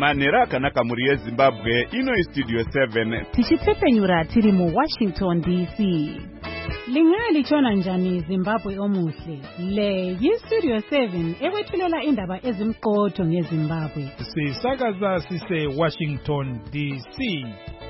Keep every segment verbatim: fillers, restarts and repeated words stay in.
Manera akanaka muri yeZimbabwe ino iStudio seven. Tichipfepenyura tiri mu Washington D C. Lingali chona njani Zimbabwe omuhle. Le yiStudio seven ekwethulela indaba ezimqotho ngeZimbabwe. Sisakaza sise Washington D C.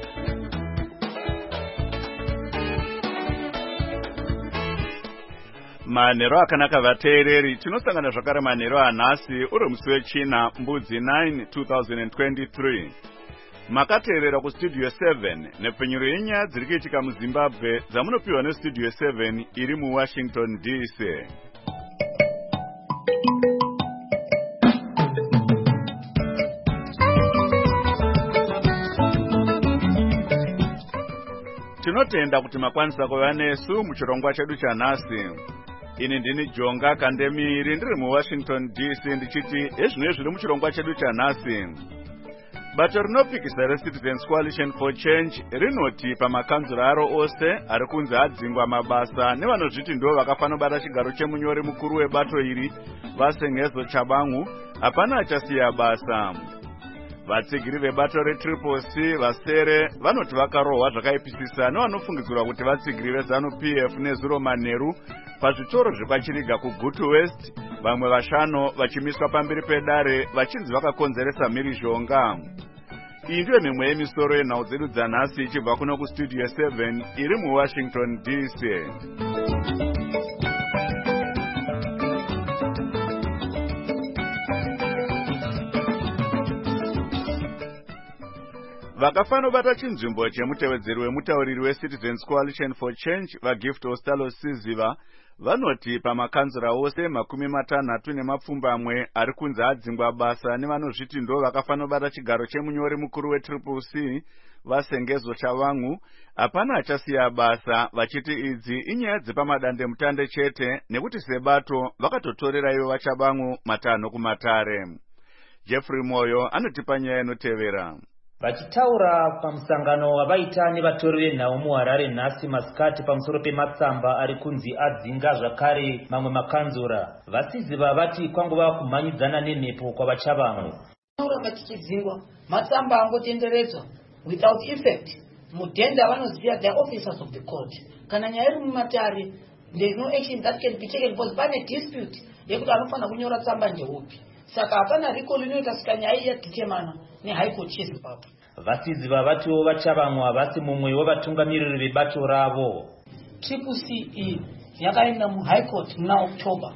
Manero akanaka vateereri tinosangana zvakare manero anhasi uri musi wechina mbudzi nine two thousand twenty-three. Makateerera kuStudio seven nepfenyuro yenyaya dziri kuitika muZimbabwe dzamunopiwa neStudio seven iri muWashington D C. Tinotenda kuti makwanisa kuva nesu muchirongwa chedu chanhasi. Ini ndini Jonga Kandemiri ndiri muWashington D C ndichiti ezvino zviri muchirongwa chedu chanhasi. Bato rinopikisa reCitizens Coalition for Change rinoti pamakanzura aro ose ari kunzi adzingwa mabasa nevanozviti ndo vakafanobata chigaro chemunyori mukuru webato iri vaSengezo Chabangu hapana achasiya basa. Vatsigiri vebato reTriple C vasere vanoti vakarohwa zvakaipisisa nevanofungidzirwa kuti vatsigiri veZanu P F neZuro Maneru pazvitoro zvepachiriga kuGutu West, vamwe vashanu vachimiswa pamberi pedare vachinzi vakakonzeresa mhirizhonga. Iyi ndiyo mimwe yemisoro yenhau dzedu dzanhasi ichibva kuno kuStudio seven iri muWashington D C. Vakafanobata chinzvimbo chemutevedzeri wemutauriri weCitizens Coalition for Change vaGift Ostalo Siziva vanoti pamakanzura ose makumi matanhatu nemapfumbamwe ari kunzi adzingwa basa nevanozviti ndo vakafanobata chigaro chemunyori mukuru weTriple C vaSengezo Chabangu hapana achasiya basa, vachiti idzi inyaya dzepamadande mutande chete nekuti sebato vakatotorera ivo vaChabangu matanho kumatare. Jeffrey Moyo anotipa nyaya inotevera. Vachitaura pamusangano wavaita nevatori venhau muHarare nhasi masikati pamusoro pematsamba ari kunzi adzinga zvakare mamwe makanzura, vaSiziva vati kwanguva kumhanyidzana nemhepo kwavaChabangu. Taura vachichidzingwa matsamba angotenderedzwa without effect. Mudhenda vanoziva the officers of the court. Kana nyaya iri mumatare, there is no action that can be taken because pane dispute yekuti anofanira kunyora tsamba ndeupi. Saka hapana recall inoita sika nyaya yadzitemana neHigh Court yeZimbabwe. VaSiziva vatiwo vaChabangu havasi mumwe wevatungamiriri vebato ravo. Triple C yakaenda muHigh Court muna October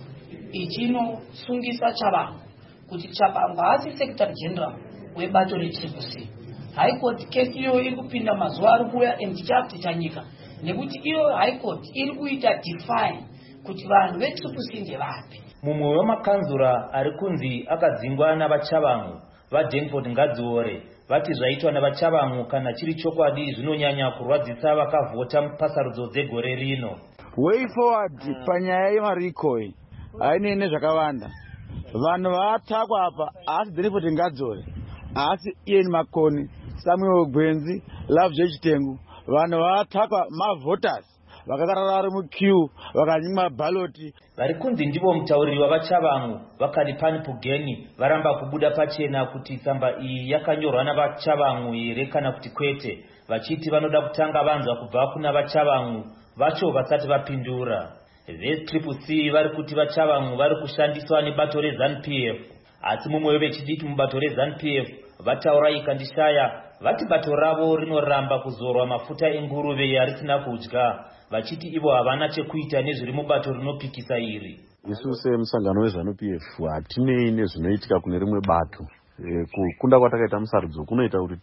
ichinosungisa Chabangu kuti Chabangu haasi Secretary General webato reTriple C. High Court case iyo iri kupinda mazuva ari kuuya endichati chanyika nekuti iyo High Court iri kuita define kuti vanhu veTriple C ndevapi. Mumwe wemakanzura ari kunzi akadzingwa navaChabangu vaDenford Ngadziore vati zvaitwa navaChabangu kana chiri chokwadi zvinonyanya kurwadzisa vakavhota pasarudzo dzegore rino. Way forward panyaya yemarikoi haine nezvakawanda. Vanhu vatakwa apa haasi Denford Ngadziore, haasi Ian Makoni, Samuel Gwenzi, Love Chitengu. Vanhu vatakwa mavoters vakakarara vari muqueue vakanyima baloti. Vari kunzi ndivo mutauriri wavaChabangu vaKalipani Pugeni varamba kubuda pachena kuti tsamba iyi yakanyorwa navaChabangu here kana kuti kwete, vachiti vanoda kutanga vanzwa kubva kuna vaChabangu vacho vasati vapindura. VeTriple C vari kuti vaChabangu vari kushandiswa nebato reZanu P F, asi mumwe wevechidiki mubato reZanu P F vataura ikandishaya vati bato ravo rinoramba kuzorwa mafuta enguruve yarisina kudya, vachiti ivo havana chekuita nezviri mubato rinopikisa iri. Isu semusangano weZanu P F hatinei nezvinoitika kune rimwe bato. E, kukunda kwatakaita musarudzo kunoita kuti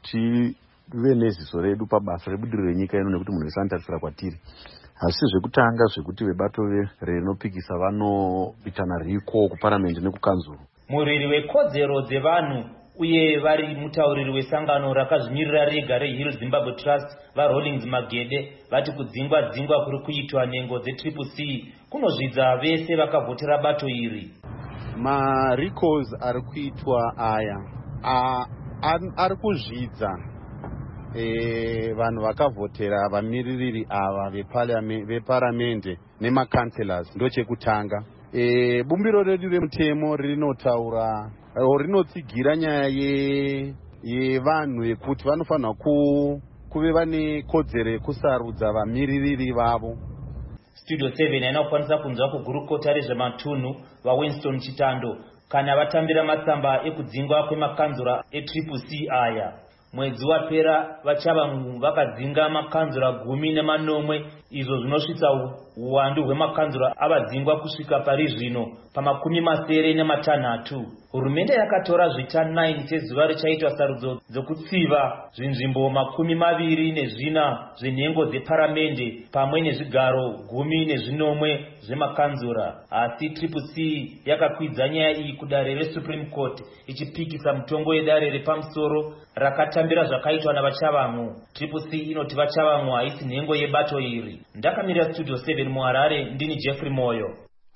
tive neziso redu pabasa rebudiriro renyika ino nekuti munhu wese anotarisira kwatiri. Asi zvekutanga zvekuti vebato rinopikisa vanoitana riko kuparamendi nekukanzuru. Muriri wekodzero dzevanhu uye vari mutauriri wesangano rakazvimirira rega reHill Zimbabwe Trust vaRollings Magede vati kudzingwa dzingwa kuri kuitwa nengo dzeTriple C kunozvidza vese vakavhotera bato iri. Ma recalls ari kuitwa aya ari kuzvidza e, vanhu vakavhotera vamiririri ava veparamende nemakanselors ndochekutanga. E, bumbiro redu remutemo rinotaura rinotsigira nyaya yevanhu yekuti vanofanira ku kuve vane kodzero yekusarudza vamiririri vavo. Studio seven inokwanisa kunzwa kugurukota rezvematunhu vaWinston Chitando kana vatambira matsamba ekudzingwa kwemakanzura etriple C aya. Mwedzi wapera vachavangu vakadzinga makanzura gumi nemanomwe, izvo zvinosvitsa uwandu hwemakanzura avadzingwa kusvika pari zvino pamakumi masere nematanhatu. Hurumende yakatora zvita nine chezuva richaitwa sarudzo dzokutsiva zvinzvimbo makumi maviri nezvina zvenhengo dzeparamende pamwe nezvigaro gumi nezvinomwe zvemakanzura. Asi Triple C yakakwidza nyaya iyi kudare reSupreme Court ichipikisa mutongo yedare repamusoro rakatambira zvakaitwa navachavangu. Triple C inoti vachavangu haisi nhengo yebato iri. Ndakamirira Studio seven muHarare, ndini Jeffrey Moyo.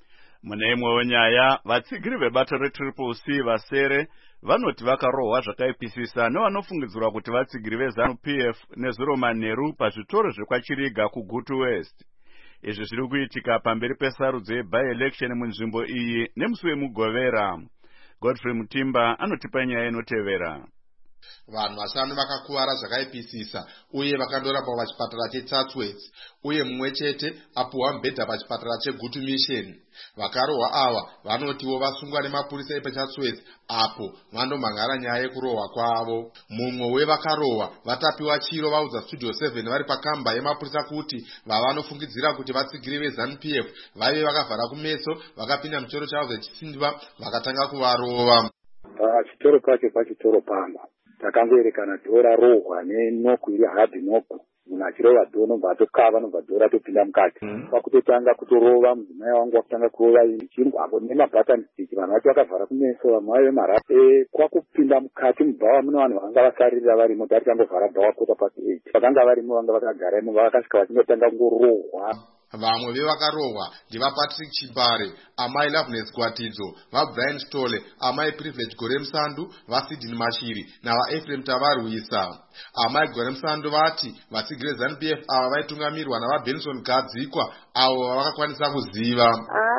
Mune imwewo nyaya, vatsigiri vebato reTriple C vasere vanoti vakarohwa zvakaipisisa nevanofungidzirwa kuti vatsigiri veZANU-P F neZuro-Manheru pazvitoro zvekwachiriga kuGutu West. Izvi zviri kuitika pamberi pesarudzo yeby-election munzvimbo iyi nemusi wemugovera. Godfrey Mutimba anotipa nyaya inotevera. Vanhu vashanu vakakuwara zvakaipisisa uye vakandorapwa pachipatara cheTatsworth, uye mumwe chete apuwa mubhedha pachipatara cheGutu Mission. Vakarohwa ava vanotiwo vasungwa nemapurisa epaTatsworth apo vandomhangara nyaya yekurohwa kwavo. Mumwe wevakarohwa vatapiwa chiro vaudza Studio seven vari pakamba yemapurisa kuti vavanofungidzira kuti vatsigiri veZANU-P F vaive vakavhara kumeso, vakapinda muchitoro chavo zvechisimba vakatanga kuvarova. Pachitoro pacho pachitoro pamba takangoerekana dhora rohwa nenoku iri hadhi noku. Munhu achirova dhoo nobva atokava nobva dhoo ratopinda mukati. Pakutotanga kutorova mudzimai wangu wakutanga kurova ichingwango nemabhatani stick. Vanhu vacho vakavhara kumeso, vamwe vaive marapi. Kwakupinda mukati mubhawa mune vanhu vanga vasaririra varimo, taritangovhara bhawa kota pasi eight. Vakanga varimo vanga vakagaramo vakasvika vachingotanga kungorohwa. Vamwe vevakarohwa ndivaPatrick Chibare, amai Loveness Gwatidzo, vaBrian Stole, amai Privilege Gore Musandu, vaSydney Mashiri navaEphraim Tavarwisa. Amai Gore Musandu vati vatsigiri veZANU-P F ava vaitungamirwa navaBenson Gadzikwa avo vavakakwanisa kuziva.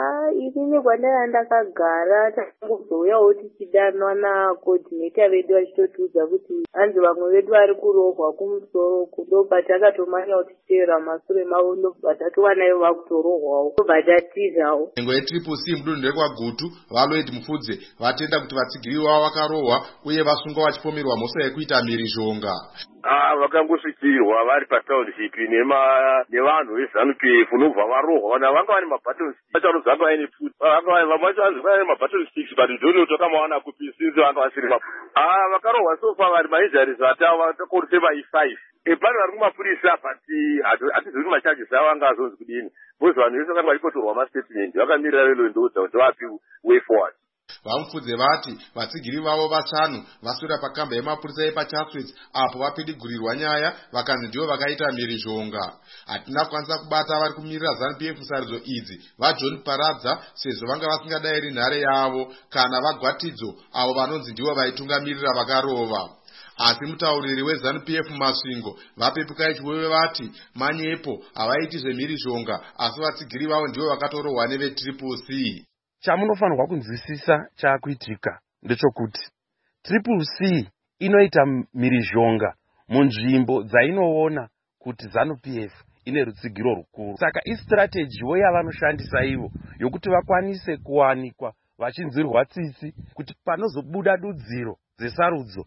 Ini kwandanga ndakagara takuzouyawo tichidanwa nacoordinator vedu vachitotiudza kuti hanzi vamwe vedu vari kurohwa kumusoro, kudobva takatomanyawo tichiteera masure mavo ndobva tatowanayo vakutorohwawo ndobva tatizawo. Nhengo yeTriple C mudunhu rekwaGutu vaLloyd Mufudze vatenda kuti vatsigiri vavo vakarohwa uye vasungwa vachipomerwa mhosva yekuita mhirizhonga. Ah, vakangosvikirwa vari patownship nema nevanhu veZANU-P F unobva varohwa. Vanhu vanga vane mabatons vachanozanga vaine futi vanga vamwe vacho vanzi vaine mabatton sticks but ndoni tokamawana kupi sinzi vanga vasiri mapu. Ah, vakarohwa sofa vari mainjuries atava vatakorese vai five. Epano vari kumapurisa but hatizvi kuti macharges avo anga azonzi kudini. Bozi vanhu vese vakanga vachipotorwa mastatement vakamirira velo ndoudza kuti vapi way forward. Vamufudze vati vatsigiri vavo vashanu vaswera pakamba yemapurisa epaTatsworth apo vapidigurirwa nyaya vakanzi ndivo vakaita mhirizhonga. Hatina kukwanisa kubata vari kumirira ZANU-P F sarudzo idzi vaJohn Paradza sezvo vanga vasingadayiri nhare yavo, kana vaGwatidzo avo vanonzi ndivo vaitungamirira vakarova. Asi mutauriri weZANU-P F Masvingo vapepukai chiwewe vati manyepo havaiti zvemhirizhonga asi vatsigiri vavo ndivo vakatorohwa neveTriple C. Chamunofanirwa kunzwisisa chakuitika ndechokuti Triple C inoita mhirizhonga munzvimbo dzainoona kuti ZANU-P F ine rutsigiro rukuru. Saka istrategy yavanoshandisa ivo yokuti vakwanise kuwanikwa vachinzirwa tsitsi kuti panozobuda dudziro dzesarudzo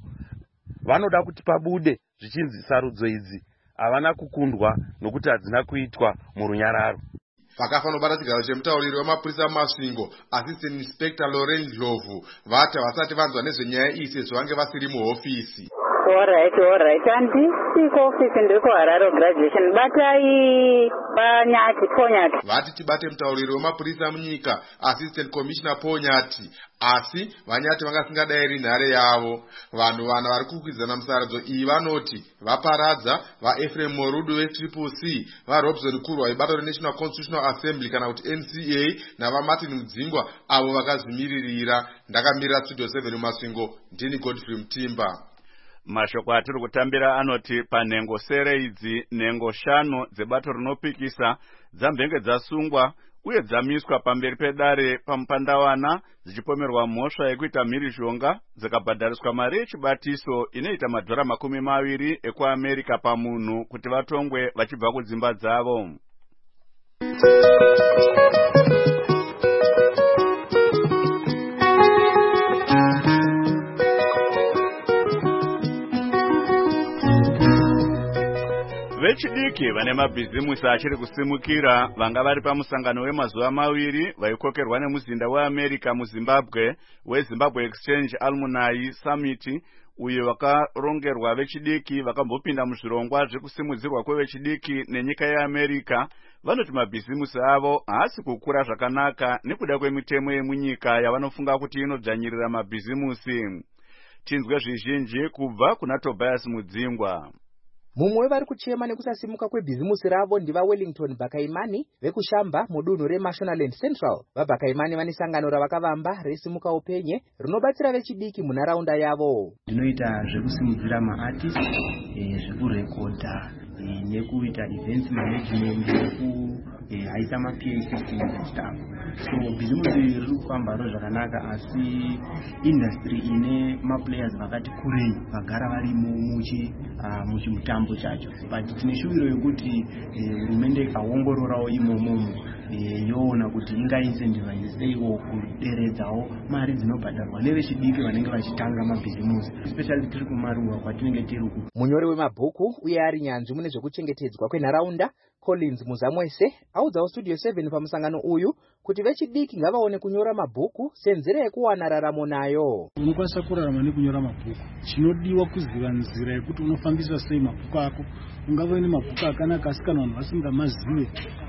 vanoda kuti pabude zvichinzi sarudzo idzi havana kukundwa nokuti hadzina kuitwa murunyararo. Vakafanobata chigaro chemutauriri wemapurisa Masvingo, Assistant Inspector Lauren Ndlovu, vati havasati vanzwa nezvenyaya iyi sezvo vange vasiri muhofisi. Alright, alright. Handisi kuofisi ndiri kuHarare graduation. Batai Panyati, Ponyati. Vati tibate mutauriri wemapurisa munyika, Assistant Commissioner Ponyati. Asi Vanyati vangasingadayiri nhare yavo. Vanhu vana vari kukwikwidzana musarudzo iyi vanoti vaParadza, vaEphraim Morudu veTriple C, vaRobson Kurwa vebato reNational Constitutional Assembly kana kuti N C A navaMartin Mudzingwa avo vakazvimiririra. Ndakamirira Studio seven Masvingo, ndini Godfrey Mutimba. Mashoko atiri kutambira anoti panhengo sere idzi nhengo shanu dzebato rinopikisa dzambenge dzasungwa uye dzamiswa pamberi pedare pamupandawana dzichipomerwa mhosva yekuita mhirizhonga dzikabhadhariswa mari yechibatiso inoita madhora makumi maviri ekuamerica pamunhu kuti vatongwe vachibva kudzimba dzavo. Vechidiki vane mabhizimusi achiri kusimukira vanga vari pamusangano wemazuva maviri vaikokerwa nemuzinda weAmerica muZimbabwe weZimbabwe Exchange Alumni Summit, uyo wakarongerwa vechidiki vakambopinda muzvirongwa zvekusimudzirwa kwevechidiki nenyika yeAmerica. Vanoti mabhizimusi avo haasi kukura zvakanaka nekuda kwemitemo yemunyika yavanofunga kuti inodzvanyirira mabhizimusi. Tinzwe zvizhinji kubva kuna Tobias Mudzingwa. Mumwe vari kuchema nekusasimuka kwebhizimusi ravo ndiva Wellington Bakaimani vekushamba mudunhu reMashonaland Central. VaBakaimani vane sangano ravakavamba resimuka upenye rinobatsira vechidiki munharaunda yavo. Ndinoita zvekusimudzira maartist, zvekurekodha nekuita events management nekuhaisa ma-P A system stuff. So bhizimusi riri kufamba zvakanaka, asi industry ine ma-players vakati kurei vagara varimo muchi muchimutambo chacho. But tine shuviro yekuti hurumende ikaongororawo imomo yoona kuti ingaincentivizeiwo kuderedzawo mari dzinobhadharwa nevechidiki vanenge vachitanga mabhizimusi, especially tiri kumaruwa kwatinenge tiri uku. Munyori wemabhuku uye ari nyanzvi mune zvekuchengetedzwa kwenharaunda Collins Muzamwese audzawo Studio seven pamusangano uyu kuti vechidiki ngavaone kunyora mabhuku senzira yekuwana raramo nayo. Unokwanisa kurarama nekunyora mabhuku. Chinodiwa kuziva nzira yekuti unofambisa sei mabhuku ako. Ungava ne mabhuku akanaka asi kana vanhu vasingamazive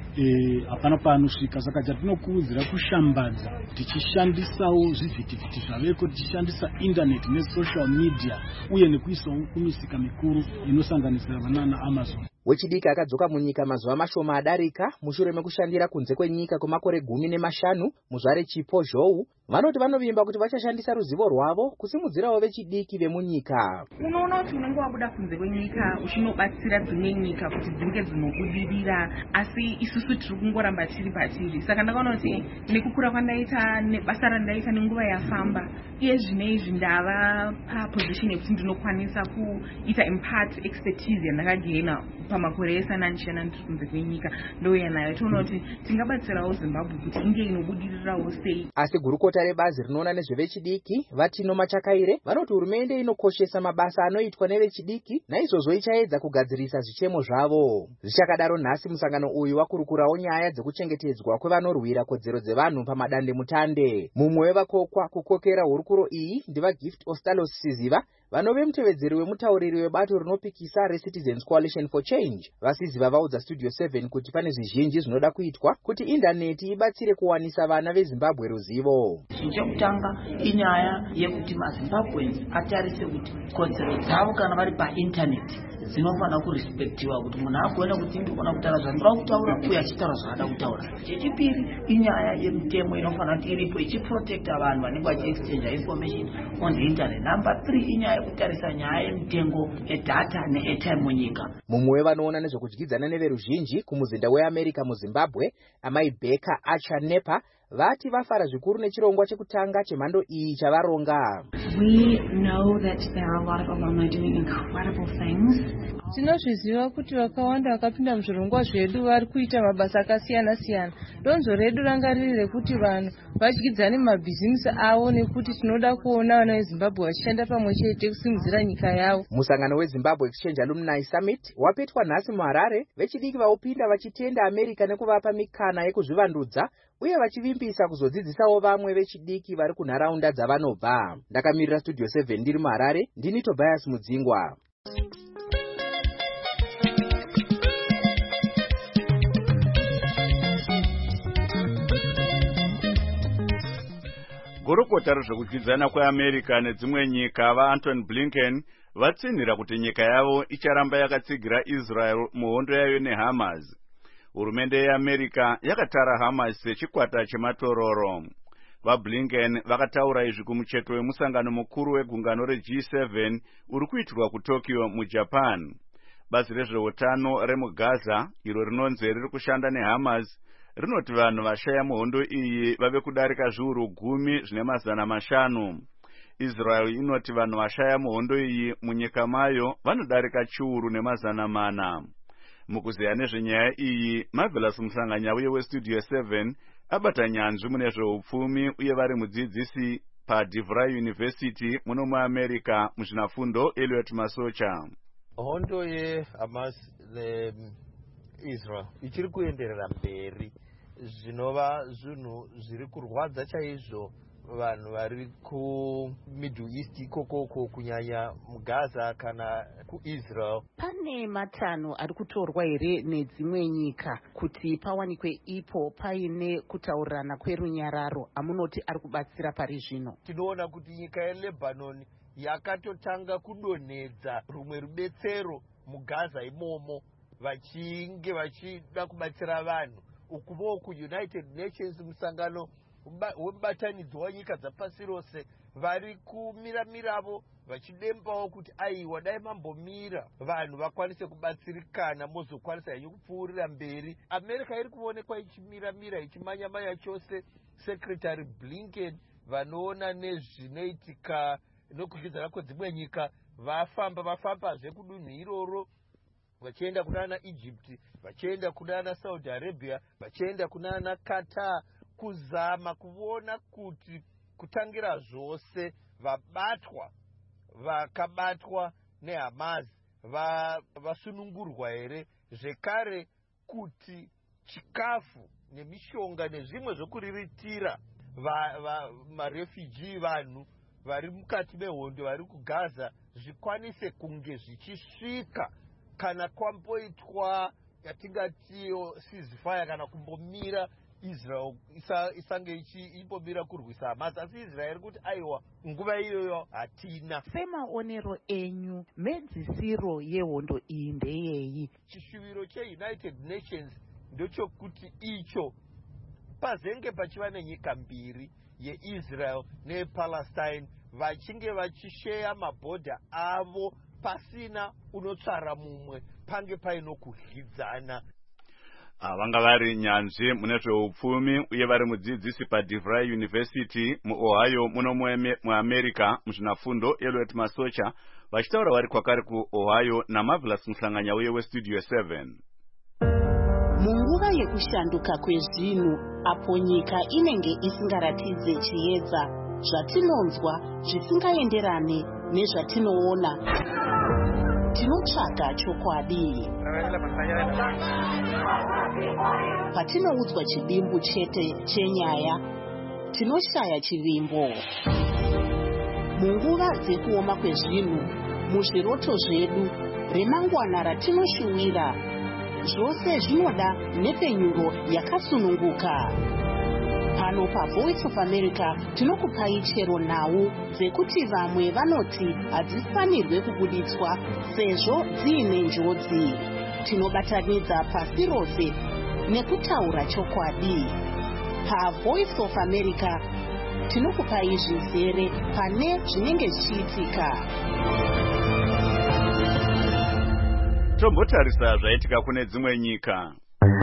eh hapana paanosvika. Saka chatinokurudzira kushambadza tichishandisawo zvivhitivhiti zvaveko, tichishandisa internet nesocial media uye nekuisawo kumisika mikuru inosanganisira vanana Amazon. Wechidiki akadzoka munyika mazuva mashoma adarika mushure mekushandira kunze kwenyika kwemakore gumi nemashanu muzvare chipo zhou. Vanoti vanovimba kuti vachashandisa ruzivo rwavo kusimudzirawo vechidiki vemunyika. Unoona kuti unenge wabuda kunze kwenyika uchinobatsira dzimwe nyika kuti dzinge dzinobudirira, asi isusu tiri kungoramba tiri patiri. Saka ndakaona kuti nekukura kwandaita nebasa randaita nenguva yafamba, iye zvinezvi ndava paposition yekuti ndinokwanisa kuita impart expertise yandakagena pamakore esananishana ndiri kunze kwenyika. Ndouya nayo toona kuti tingabatsirawo Zimbabwe kuti inge inobudirirawo sei. Asi gurukota rebazi rinoona nezvevechidiki Vatino Machakaire vanoti hurumende inokoshesa mabasa anoitwa nevechidiki naizvozvo ichaedza kugadzirisa zvichemo zvavo. Zvichakadaro nhasi musangano uyu wakurukurawo nyaya dzekuchengetedzwa kwevanorwira kodzero dzevanhu pamadande mutande. Mumwe wevakokwa kukokera hurukuro iyi ndiva Gift Ostalos Siziva, vanove mutevedzeri wemutauriri webato rinopikisa reCitizens Coalition for Change. Vasiziva vaudza Studio seven kuti pane zvizhinji zvinoda kuitwa kuti indaneti ibatsire kuwanisa vana veZimbabwe ruzivo. Chekutanga inyaya yekuti maZimbabweans atarise kuti kodzero dzavo kana vari paintaneti dzinofana kurespektiwa, kuti munhu agona kuti ndikona kutaura zvandinoda kutaura uye achitaura zvanoda kutaura. Chechipiri inyaya yemitemo inofana kuti iripo ichiprotekta vanhu vanenge vachiexchange information on the internet. Number three inyaya yekutarisa nyaya yemitengo yedata neairtime munyika. Mumwe wevanoona nezvekudyidzana neveruzhinji kumuzinda weAmerica muZimbabwe, Amai Becca Acha Nepa, vati vafara zvikuru nechirongwa chekutanga chemhando iyi chavaronga. We know that there are a lot of alumni doing incredible things. Tinozviziva kuti vakawanda vakapinda muzvirongwa zvedu vari kuita mabasa akasiyana siyana. Donzo redu ranga riri rekuti vanhu vadyidzane mabhizimusi avo nekuti tinoda kuona vana veZimbabwe vachishanda pamwe chete kusimudzira nyika yavo. Musangano weZimbabwe Exchange Alumni Summit wapetwa nhasi muHarare, vechidiki vaupinda vachitenda America nekuvapa mikana yekuzvivandudza uye vachivimbisa kuzodzidzisawo vamwe vechidiki vari kunharaunda dzavanobva. Ndakamirira Studio seven ndiri muHarare, ndini Tobias Mudzingwa. Gurukota rezvekudyidzana kweAmerica nedzimwe nyika vaAnthony Blinken vatsinhira kuti nyika yavo icharamba yakatsigira Israel muhondo yayo neHamas. Hurumende yeAmerica yakatara Hamas sechikwata chematororo. VaBlinken vakataura izvi kumucheto wemusangano mukuru wegungano reG seven uri kuitirwa kuTokyo muJapan. Bazi rezveutano remuGaza iro rinonzi riri kushanda neHamas rinoti vanhu vashaya muhondo iyi vave kudarika zviuru gumi zvine mazana mashanu. Israel inoti vanhu vashaya muhondo iyi munyika mayo vanodarika chiuru nemazana mana. Mukuzeya nezvenyaya iyi, Marvelous Musanganyauye weStudio seven abata nyanzvi mune zveupfumi uye vari mudzidzisi paDeVry University muno muAmerica muzvinafundo Elliot Masocha. Hondo yeHamas neIsrael ichiri kuenderera mberi zvinova zvinhu zviri kurwadza chaizvo vanhu vari kuMiddle East ikokoko kunyanya muGaza kana kuIsrael. Pane matanho ari kutorwa here nedzimwe nyika kuti pawanikwe ipo paine kutaurirana kwerunyararo amunoti ari kubatsira pari zvino? Tinoona kuti nyika yeLebanon yakatotanga kudonhedza rumwe rubetsero muGaza imomo vachinge vachida kubatsira vanhu. Ukuvo kuUnited Nations musangano wemubatanidzo wanyika dzapasi rose vari kumira miravo vachidembawo kuti aiwa dai mambomira vanhu vakwanise kubatsirikana mozokwanisa henyu kupfuurira mberi. America iri kuonekwa ichimira mira ichimanya manya chose. Secretary Blinken vanoona nezvinoitika nokuzvidzana kwedzimwe nyika vafamba vafambazve kudunhu iroro vachienda kunana Egypt, vachienda kunana Saudi Arabia, vachienda kunana Qatar kuzama kuona kuti kutangira zvose vabatwa vakabatwa neHamas vasunungurwa here, zvekare kuti chikafu nemishonga nezvimwe zvokuriritira marefugee vanhu vari mukati mehondo vari kuGaza zvikwanise kunge zvichisvika kana kwamboitwa yatingati ceasefire kana kumbomira Israel isange ichimbomira kurwisa Hamas, asi Israel kuti aiwa nguva iyoyo hatina. Semaonero enyu medzisiro yehondo iyi ndeyeyi? Chishuviro cheUnited Nations ndochokuti icho pazenge pachiva nenyika mbiri yeIsrael nePalestine vachinge vachisheya mabhodha avo pasina unotsvara mumwe pange paino kudyidzana. Vanga vari nyanzvi mune zveupfumi uye vari mudzidzisi paDeVry University muOhio muno muAmerica muzvinafundo Elliot Masocha vachitaura vari kwakari kuOhio naMarvelous Musanganyauye weStudio seven. Munguva yekushanduka kwezvinhu apo nyika inenge isingaratidze chiedza zvatinonzwa zvisingaenderane nezvatinoona, tinotsvaga chokwadi. Patinoudzwa chidimbu chete chenyaya, tinoshaya chivimbo. Munguva dzekuoma kwezvinhu, muzviroto zvedu, remangwana ratinoshuwira, zvose zvinoda nepenyuro yakasununguka. Pano paVoice of America tinokupai chero nhau dzekuti vamwe vanoti hadzifanirwe kubuditswa sezvo dziine njodzi. Tinobatanidza pasi rose nekutaura chokwadi. PaVoice of America tinokupai zvizere pane zvinenge zvichiitika. Tombotarisa zvaitika kune dzimwe nyika.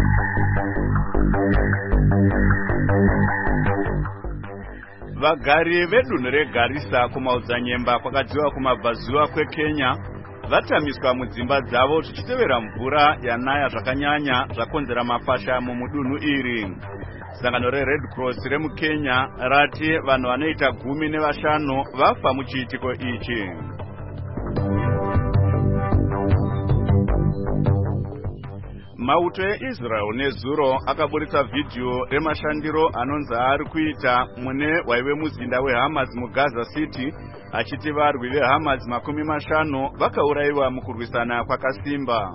Vagari vedunhu reGarissa kumaodzanyemba kwakadziwa kumabvazuva kweKenya vatamiswa mudzimba dzavo zvichitevera mvura yanaya zvakanyanya zvakonzera mafasha mumudunhu iri. Sangano reRed Cross remuKenya rati vanhu vanoita gumi nevashanu vafa muchiitiko ichi. Mauto eIsrael nezuro akaburitsa vhidhiyo remashandiro anonzi ari kuita mune waive muzinda weHamas muGaza City achiti varwi veHamas makumi mashanu vakaurayiwa mukurwisana kwakasimba.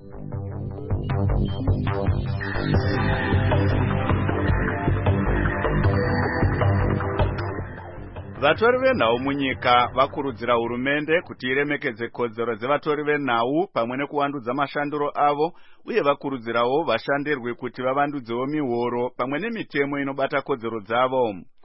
Vatori venhau munyika vakurudzira hurumende kuti iremekedze kodzero dzevatori venhau pamwe nekuwandudza mashandiro avo uye vakurudzirawo vashandirwi kuti vavandudzewo mihoro pamwe nemitemo inobata kodzero dzavo.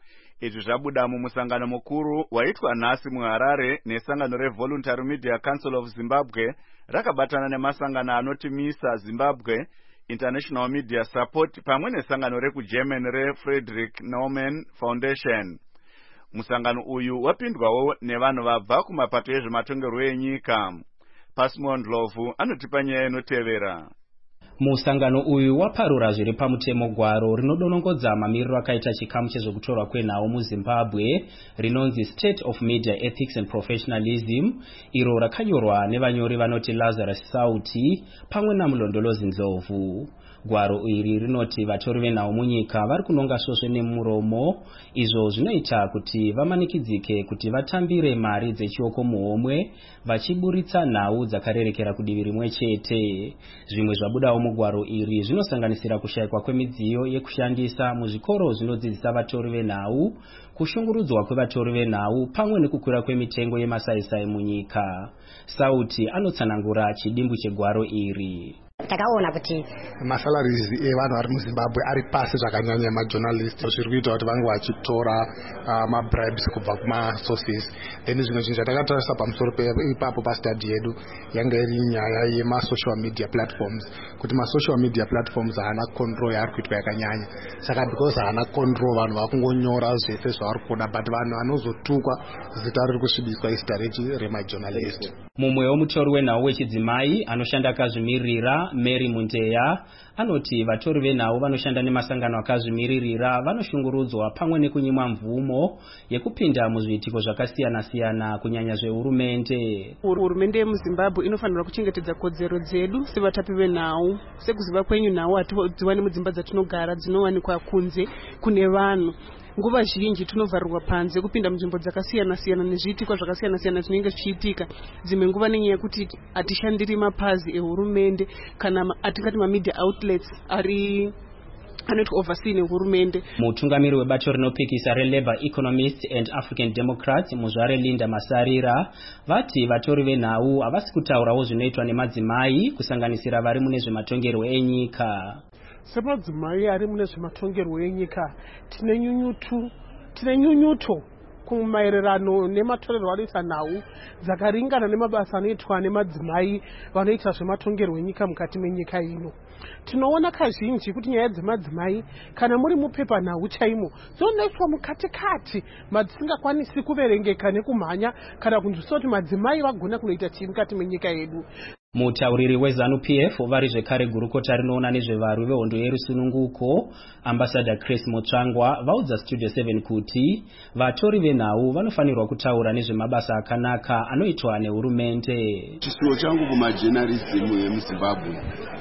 izvi zvabuda mumusangano mukuru waitwa nhasi muHarare nesangano reVoluntary Media Council of Zimbabwe rakabatana nemasangano anoti MISA Zimbabwe, International Media Support pamwe nesangano rekuGerman reFrederick Naumann Foundation. Musangano uyu wapindwawo nevanhu vabva kumapato ezvematongerwo enyika. Pasmond Lovu anotipa nyaya inotevera. Musangano uyu waparura zviri pamutemo gwaro rinodonongodza mamiriro akaita chikamu chezvekutorwa kwenhau muZimbabwe rinonzi State of Media Ethics and Professionalism, iro rakanyorwa nevanyori vanoti Lazarus Sauti pamwe naMulondolozi Ndlovu. Gwaro iri rinoti vatori venhau munyika vari kunonga svosve nemuromo, izvo zvinoita kuti vamanikidzike kuti vatambire mari dzechioko muhomwe vachiburitsa nhau dzakarerekera kudivi rimwe chete. Zvimwe zvabudawo mugwaro iri zvinosanganisira kushayikwa kwemidziyo yekushandisa muzvikoro zvinodzidzisa vatori venhau, kushungurudzwa kwevatori venhau pamwe nekukwira kwemitengo yemasaisai munyika. Sauti anotsanangura chidimbu chegwaro iri. Takaona kuti masalaries evanhu vari muZimbabwe ari pasi zvakanyanya emajournalist, zviri kuita kuti vange vachitora uh, mabribes kubva kumasources. Then zvimwe zvinhu zvatakatarisa pamusoro ipapo pastudy yedu yanga iri nyaya yemasocial media platforms, kuti masocial media platforms haana control yaari kuitwa yakanyanya. Saka because haana control vanhu vakungonyora zvese zvavari kuda, but vanhu vanozotukwa zita riri kusvibiswa izita remajournalist. Mumwe womutori wenhau wechidzimai anoshanda akazvimirira Mary Munteya anoti vatori venhau vanoshanda nemasangano akazvimiririra vanoshungurudzwa pamwe nekunyimwa mvumo yekupinda muzviitiko zvakasiyana-siyana kunyanya zvehurumende. Hurumende yemuZimbabwe inofanira kuchengetedza kodzero dzedu sevatapi venhau. Sekuziva kwenyu, nhau hatidziwani mudzimba dzatinogara, dzinowanikwa kunze kune vanhu. Nguva zhinji tinovharirwa panze kupinda munzvimbo dzakasiyana-siyana nezviitiko zvakasiyana-siyana zvinenge zvichiitika. Dzimwe nguva nenyaya yekuti hatishandiri mapazi ehurumende kana atingati mamedia outlets ari anoitwa oversee nehurumende. Mutungamiri webato rinopikisa reLabour Economists and African Democrats Muzvare Linda Masarira vati vatori venhau havasi kutaurawo zvinoitwa nemadzimai kusanganisira vari mune zvematongerwo enyika. Semadzimai ari mune zvematongerwo enyika tine nyunyutu tine nyunyuto kumaererano nematorerwo anoita nhau dzakaringana nemabasa anoitwa nemadzimai vanoita zvematongerwo enyika mukati menyika ino. Tinoona kazhinji kuti nyaya dzemadzimai kana muri mupepa nhau chaimo dzinoiswa mukatikati madzisingakwanisi kuverengeka nekumhanya kana kunzwisisa kuti madzimai vagona kunoita chii mukati menyika yedu. Mutauriri weZANU-P F vari zvekare gurukota rinoona nezvevarwi vehondo yerusununguko Ambassador Chris Mutsvangwa vaudza Studio seven kuti vatori venhau vanofanirwa kutaura nezvemabasa akanaka anoitwa nehurumende. Chisuwo changu kumajournalism yemuZimbabwe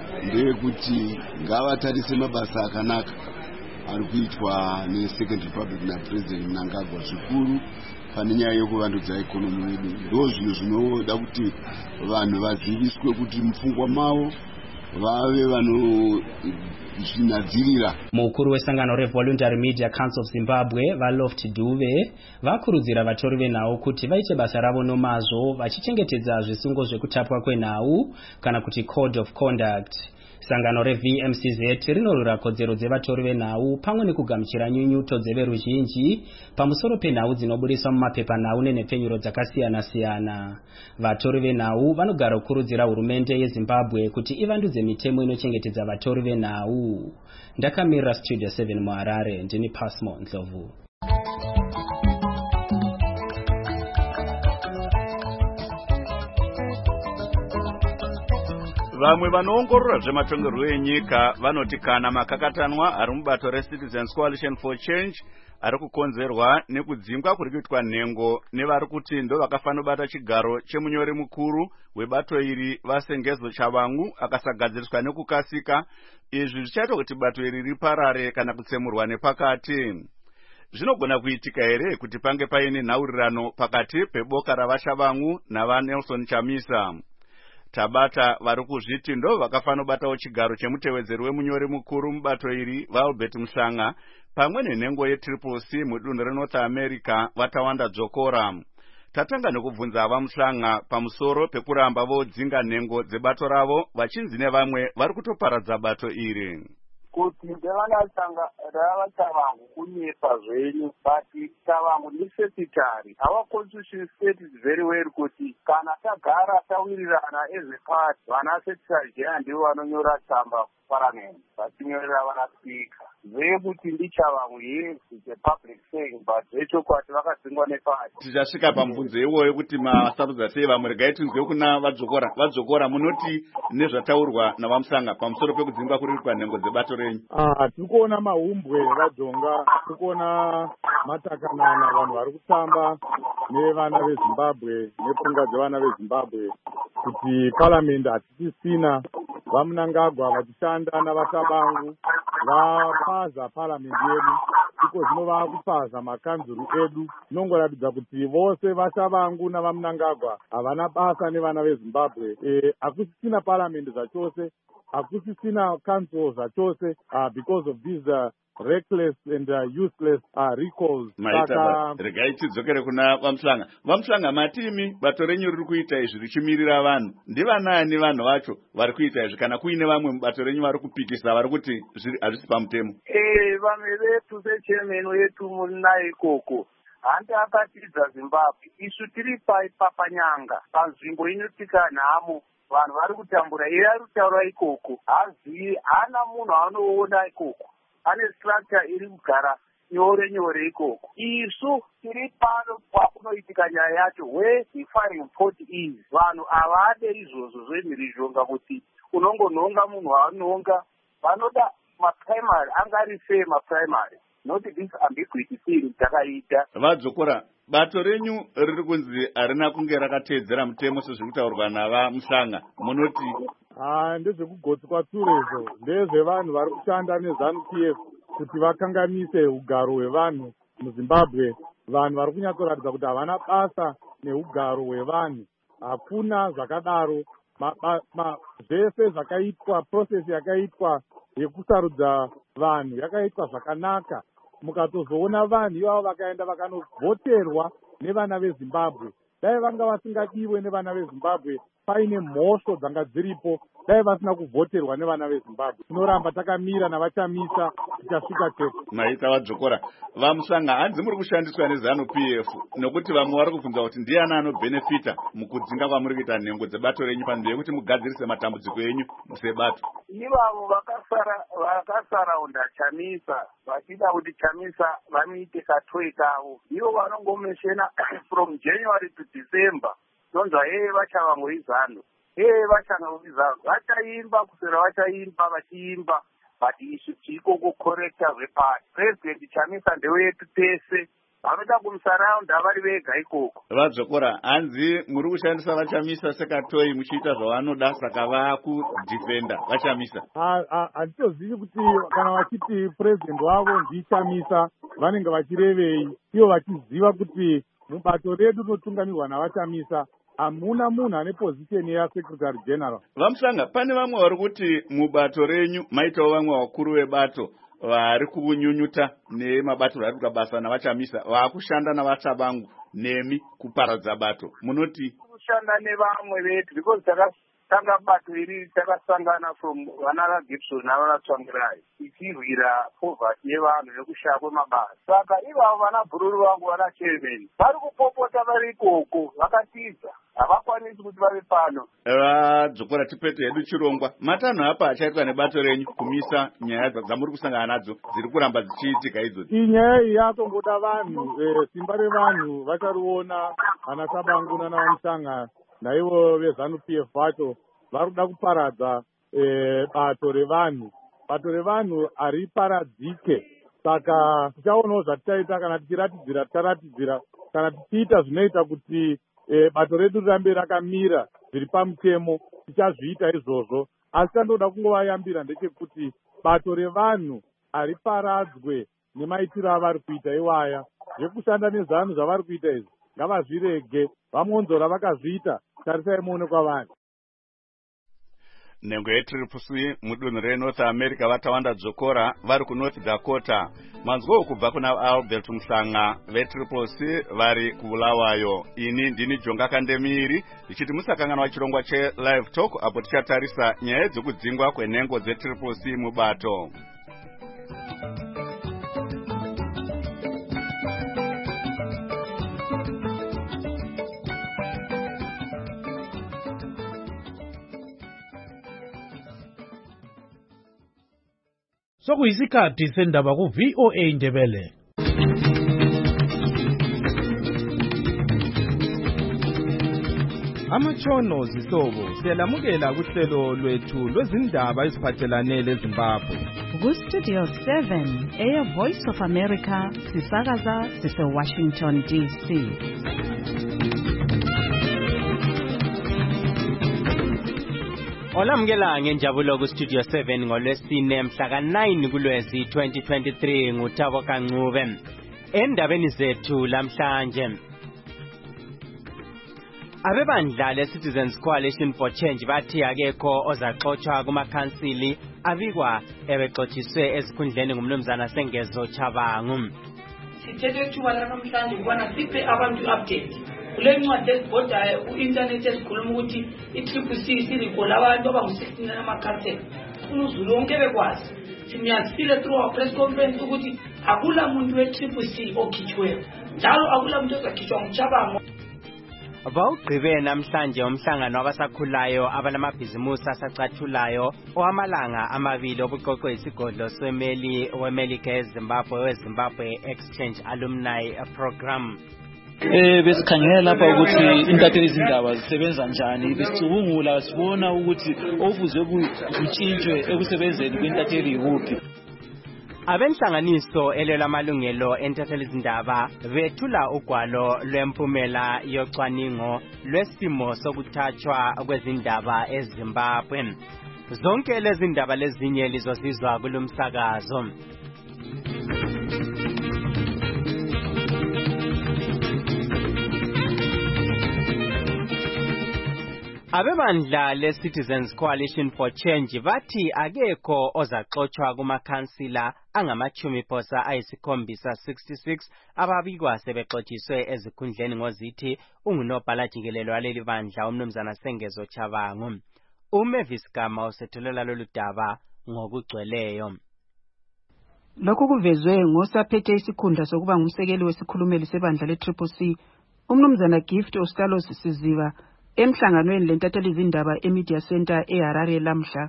ndeyekuti ngavatarise mabasa akanaka ari kuitwa neSecond Republic naPresident Mnangagwa zvikuru pane nyaya yekuvandudza ikonomi yedu. Ndo zvinhu zvinoda kuti vanhu vaziviswe kuti mupfungwa mavo vave vanozvinadzirira. Mukuru wesangano reVoluntary Media Council of Zimbabwe vaLoft Duve vakurudzira vatori venhau kuti vaite basa ravo nomazvo vachichengetedza zvisungo zvekutapwa kwenhau kana kuti Code of Conduct. Sangano reV M C Z rinorwira kodzero dzevatori venhau pamwe nekugamuchira nyunyuto dzeveruzhinji pamusoro penhau dzinobudiswa mumapepa nhau nenhepfenyuro dzakasiyana-siyana. Vatori venhau vanogara kukurudzira hurumende yeZimbabwe kuti ivandudze mitemo inochengetedza vatori venhau. Ndakamirira Studio seven muHarare, ndini Pasmo Ndlovu. Vamwe vanoongorora zvematongerwo enyika vanoti kana makakatanwa ari mubato reCitizens Coalition for Change ari kukonzerwa nekudzingwa kuri kuitwa nhengo nevari kuti ndo vakafanira kubata chigaro chemunyori mukuru webato iri vasengezo Chavangu akasagadziriswa nekukasika. Izvi zvichaita kuti bato iri riparare kana kutsemurwa nepakati. Zvinogona kuitika here kuti pange paine nhaurirano pakati peboka ravaChavangu navaNelson Chamisa? Tabata vari kuzviti ndo vakafanira kubatawo chigaro chemutevedzeri wemunyori mukuru mubato iri vaAlbert Muhlanga pamwe nenhengo yeTriple C mudunhu reNorth America vaTawanda Dzokora. Tatanga nekubvunza vaMuhlanga pamusoro pekuramba vodzinga nhengo dzebato ravo vachinzi nevamwe vari kutoparadza bato iri. kuti ndevanatanga ravatavangu kunyepa zvenyu but tavangu nesecretary our constitution states very well kuti kana tagara tawirirana as a part vana secretary general ndivo vanonyora tsamba parliament vachinyorera vana speaker vekuti ndichavangu yes it's a public saying but zvechokwati vakadzingwa nepati. Tichasvika pamubvunzo iwoyo kuti masarudza sei vamwe regai tinzwe kuna vadzokora vadzokora munoti nezvataurwa navamusanga pamusoro pekudzingwa kuri panhengo dzebato renyu. Ah, tiri kuona mahumbwe vajonga, tiri kuona matakanana vanhu vari kutamba nevana vezimbabwe nepfungwa dzevana vezimbabwe kuti paramende hatichisina vamunangagwa vachishanda navatabangu vapaza paramende yedu iko zvino vakupaza makanzuru edu. Zvinongoratidza kuti vose vachavangu navamunangagwa havana basa nevana vezimbabwe. Hakusisina paramende zvachose, hakusisina council zvachose uh, because of these uh, reckless and uh, useless uh, recalls. Saka regai tidzokere kuna vamusanga. Vamusanga matimi bato renyu riri kuita izvi richimirira vanhu. Ndivanani vanhu vacho vari kuita izvi kana kuine vamwe mubato renyu vari kupikisa vari kuti hazvisi pamutemo? Eh, vamwe vetu sechairman wetu munaye ikoko handi akatidza Zimbabwe isu tiri papanyanga panzvimbo inotika nhamo vanhu vari kutambura iye ari kutaura ikoko hazivi hana munhu anoona ikoko ane structure iri kugara nyore nyore ikoko. Isu tiri pano pakunoitika nyaya yacho where the firing point is vanhu havade izvozvo zvemhirizhonga kuti unongonhonga munhu waanonga vanoda maprimary angari sei maprimary not this ambiguity thing takaita. Vadzokora bato renyu riri kunzi harina kunge rakateedzera mutemo sezviri kutaurwa navamusanga munoti? Ah, ndezvekugotsi kwatsuro izvo ndezvevanhu vari kushanda nezanu P F kuti vakanganise ugaro hwevanhu muZimbabwe. Vanhu vari kunyatsoratidza kuti havana basa neugaro hwevanhu. Hakuna zvakadaro. Zvese zvakaitwa, process yakaitwa yekusarudza vanhu yakaitwa zvakanaka. Mukatozoona vanhu ivavo vakaenda vakanovhoterwa nevana veZimbabwe. Dai vanga vasingadiwe nevana veZimbabwe paine mhosvo dzanga dziripo dai vasina kuvhoterwa nevana veZimbabwe. Tinoramba takamira navachamisa tichasvika chete. Maita vadzokora vamusanga hanzi muri kushandiswa nezanu P F nokuti vamwe vari kubvunza kuti ndiani anobhenefita mukudzinga kwamuri kuita nhengo dzebato renyu panzvimbo yekuti mugadzirise matambudziko enyu sebato. Ivavo vakasara vakasaraunda Chamisa vachida kuti Chamisa vamuite katoi kavo ivo vanongomeshena from January to December donzwa yeye vachavangoizano yeye vachangoizano vachaimba kusera vachaimba vachiimba but isu tiko kukorekta zvepati. President Chamisa ndewetu tese vanoda kumusaraunda vari vega ikoko. Vadzokora hanzi muri kushandisa vachamisa sekatoi muchiita zvavanoda saka vakudhifenda vachamisa. Handitozivi kuti kana vachiti president wavo ndichamisa vanenge vachirevei ivo vachiziva kuti mubato redu rinotungamirwa navachamisa hamuna munhu ane pozisheni yaSecretary General. Vamusanga pane vamwe vari kuti mubato renyu maitawo vamwe vakuru vebato vari kunyunyuta nemabato vari kuita basa navachamisa vakushanda navatabangu nemi kuparadza bato munoti? Kushanda nevamwe vetu because takatanga bato iri takasangana from vana Gibson navana Tsvangirai ichirwira poverty yevanhu nekushaya kwemabasa. Saka ivavo vana bhururu vangu vana chairman vari kupopota vari ikoko vakatiza havakwanisi kuti vave pano. Vadzokora tipete hedu chirongwa matanho apa achaitwa nebato renyu kumisa nyaya dzamuri kusangana nadzo dziri kuramba dzichiitika idzodzi. Iyi nyaya iyi yatongoda vanhu simba revanhu vachariona vana Tabangu nanaVamusanga naivo vezanu P F vacho vari kuda kuparadza bato revanhu. Bato revanhu hariparadzike saka tichaonawo zvatichaita kana tichiratidzira ticharatidzira kana tichiita zvinoita kuti bato redu rirambe rakamira zviri pamutemo tichazviita izvozvo. Asi tandoda kungovayambira ndechekuti bato revanhu hariparadzwe nemaitiro avari kuita iwaya. Zvekushanda nezvanhu zvavari kuita izvi ngavazvirege. Vamonzora vakazviita tarisai muone kwavari. Nhengo yetriple C mudunhu reNorth America vatawanda dzokora vari kuNorth Dakota. Manzwo kubva kuna Albert Musanga vetriple C vari kuBulawayo. Ini ndini Jonga Kandemiri ndichiti musakanganwa chirongwa che Live Talk apo tichatarisa nyaya dzekudzingwa kwenhengo dzetriple C mubato. Sokuyisikhathi sendaba ku V O A Ndebele. Amatshono zihlobo siyalamukela kuhlelo lwethu lwezindaba eziphathelane leZimbabwe. Ku Studio seven, Air Voice of America, sisakaza sise Washington D C. Olamukela ngenjabulo ku Studio seven ngolwesine mhla ka nine kuLwezi twenty twenty-three nguThabo Kancube. Endabeni zethu lamhlanje, abebandla le-Citizens Coalition for Change bathi akekho ozaxoxwa kumakhansili abikwa ebexotshiswe ezikhundleni ngumnumzana Sengezo Chabangu. Sithethe thuba namhlanje ukubana siphe abantu update kule ncwadi ezibhodayo ku-internet esikhuluma ukuthi i-triple C sirikola abantu abangu-sixteen namakhansela. UZulu wonke bekwazi simyazisile through our press conference ukuthi akula muntu we-triple C okhitshweyo njalo akula muntu ozakhitshwa nguChabangu. Bawugqibe namhlanje umhlangano wabasakhulayo abanamabhizimusi asacathulayo owamalanga amabili obuqoqwe isigodlo semeli weMelika eZimbabwe weZimbabwe Exchange Alumni Program. Eh besikhangela lapha ukuthi intatheli izindaba zisebenza njani, besicubungula sibona ukuthi ofuzwe kutshintshwe ekusebenzeni kwintatheli ikuphi. Abenhlanganiso elela amalungelo entatheli izindaba bethula ugwalo lwempumela yocwaningo lwesimo sokuthathwa kwezindaba eZimbabwe. Zonke lezi ndaba lezinye lizosizwa kulomsakazo. Abebandla le-Citizens Coalition for Change bathi akekho ozaxoxwa kumakhansila angamachumi posa ayisikhombisa sixty-six ababikwa sebexotshiswe ezikhundleni ngozithi ungunobhala jikelelo waleli bandla umnumzana Sengezo Chabangu. uMavis Gama usethulela lolu daba ngokugcweleyo. Lokhu kuvezwe ngosaphethe isikhundla sokuba ngumsekeli wesikhulumeli sebandla le-Triple C umnumzana Gift Ostalos Siziva emhlanganweni lentatheli izindaba eMedia Center eHarare lamhla.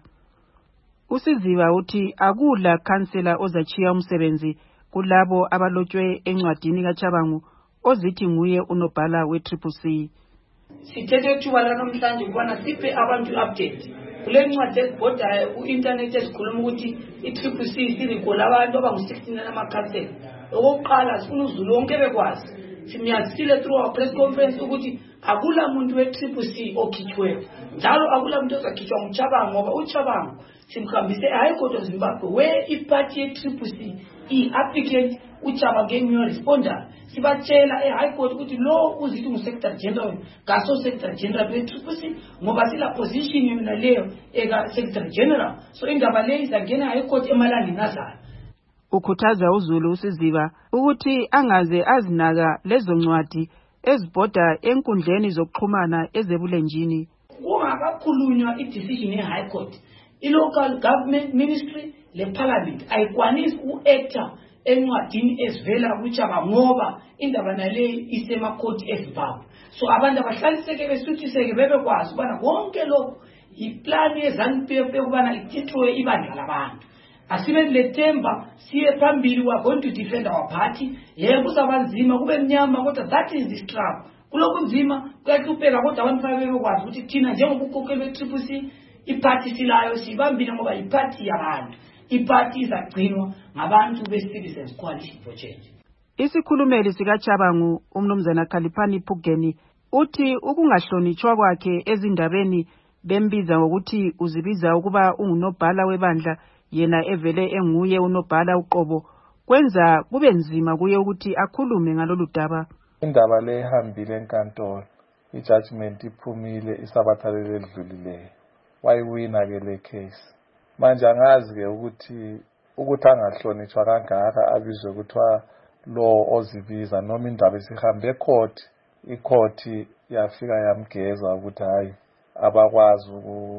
Usiziva uthi akula khansela ozachiya umsebenzi kulabo abalotshwe encwadini kaChabangu ozithi nguye unobhala we-Triple C. Sithethe thuba namhlanje ukubana siphe abantu update kule ncwadi ezibhodayo ku-internet esikhuluma ukuthi i-Triple C sirikola abantu abangu-sixteen namakhansela. Okokuqala sifuna uZulu wonke bekwazi simyazisile through our press conference ukuthi akula muntu we-Triple C okhitshweyo njalo akula muntu ozakhitshwa nguChabangu ngoba uChabangu simkhambise eHigh Court of Zimbabwe where iparty ye-Triple C i-applicant uChabangu engiyo responder sibatshela eHigh Court ukuthi lo uzithi ngu-Secretary General kaso Secretary General we-Triple C ngoba sila position yona leyo eka Secretary General. So indaba leyo izangena eHigh Court emalangeni azayo. Ukhuthaza uZulu uSiziva ukuthi angaze azinaka lezo ncwadi ezibhoda enkundleni zokuxhumana ezebulenjini. Kungakakhulunywa i-decision ye-High Court, i-local government ministry le-parliament ayikwanisi u-actor encwadini ezivela kuChabangu ngoba indaba naleyo isemakhoti eZimbabwe. So abantu abahlaliseke besuthiseke bebekwazi ukubana konke lokhu yiplani ye-ZANU P F ukubana ithithwe ibandla labantu. Asibe lethemba siye phambili we are going to defend our party. Yebo kuzabanzima kube mnyama kodwa that is the struggle. Kulokhu nzima kuyahlupeka kodwa abantu babekwazi ukuthi thina njengobukhokheli be-Triple C iparty silayo sibambile ngoba iparty yabantu. Iparty izagcinwa ngabantu be-Citizens Coalition for Change. Isikhulumeli sikaChabangu umnumzana Khaliphani Phugeni uthi ukungahlonitshwa kwakhe ezindabeni bembiza ngokuthi uzibiza ukuba ungunobhala webandla yena evele enguye unobhala uqobo kwenza kube nzima kuye ukuthi akhulume ngalolu daba. Indaba le ihambile enkantolo, i-judgment iphumile isabathalele edlulileyo, wayiwina ke le case. Manje angazi ke ukuthi ukuthi angahlonitshwa kangaka abizwe kuthiwa lo ozibiza noma indaba isihambe ecourt, icourt yafika yamgeza ukuthi hayi abakwazi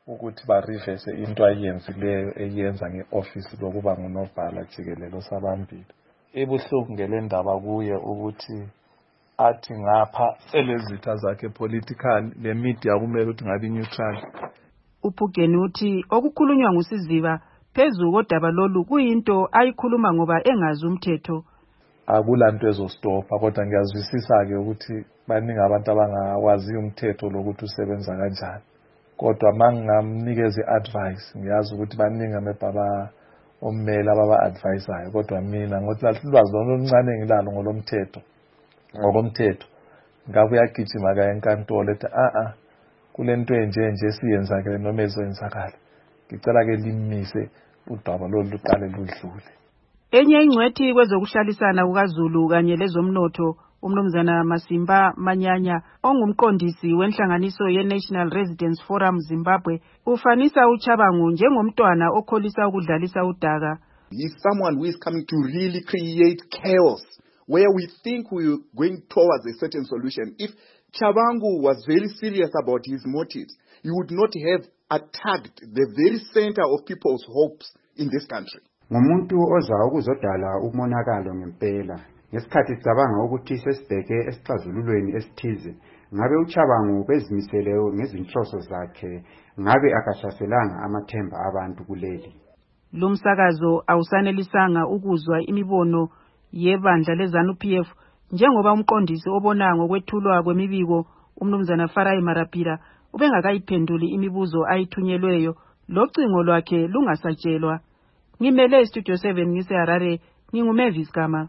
ukuthi barivese into ayenzileyo eyenza nge-office lokuba ngunobhala jikelele osabambile. Ibuhlungu ngele ndaba kuye ukuthi athi ngapha elezitha zakhe political le media kumele ukuthi ngabe neutral. uPhugeni uthi okukhulunywa nguSiziba phezu kodaba lolu kuyinto ayikhuluma ngoba engazi umthetho. Akulanto ezostopa kodwa ngiyazwisisa ke ukuthi baningi abantu abangawazi umthetho lokuthi usebenza kanjani. Kodwa mangingamnikeza iadvice ngiyazi ukuthi baningi amebaba ommeli ababa advisayo kodwa mina ngothi ulwazi oluncane ngilalo ngolomthetho ngokomthetho ngabe uyagijima ka enkantolo ethi a a kulento enje nje siyenzakele noma ezenzakala ngicela ke limise udaba lolu luqale ludlule. Enye ingcwethi kwezokuhlalisana kukaZulu kanye lezomnotho umnumzana Masimba Manyanya ongumqondisi wenhlanganiso ye-National Residents Forum Zimbabwe ufanisa uChabangu njengomntwana okholisa ukudlalisa udaka. He's someone who is coming to really create chaos where we think we're going towards a certain solution. If Chabangu was very serious about his motives, he would not have attacked the very center of people's hopes in this country. Ngumuntu oza ukuzodala umonakalo ngempela ngesikhathi sicabanga ukuthi sesibheke esixazululweni esithize ngabe uChabangu bezimisele ngezinhloso zakhe ngabe akashaselanga amathemba abantu kuleli. Lumsakazo awusanelisanga ukuzwa imibono yebandla leZANU-P F njengoba umqondisi obona ngokwethulwa kwemibiko umnumzana Farai Marapira ubengakayiphenduli imibuzo ayithunyelweyo locingo lwakhe lungasatshelwa. Ngimele Studio seven ngise Harare nginguMavis Gama.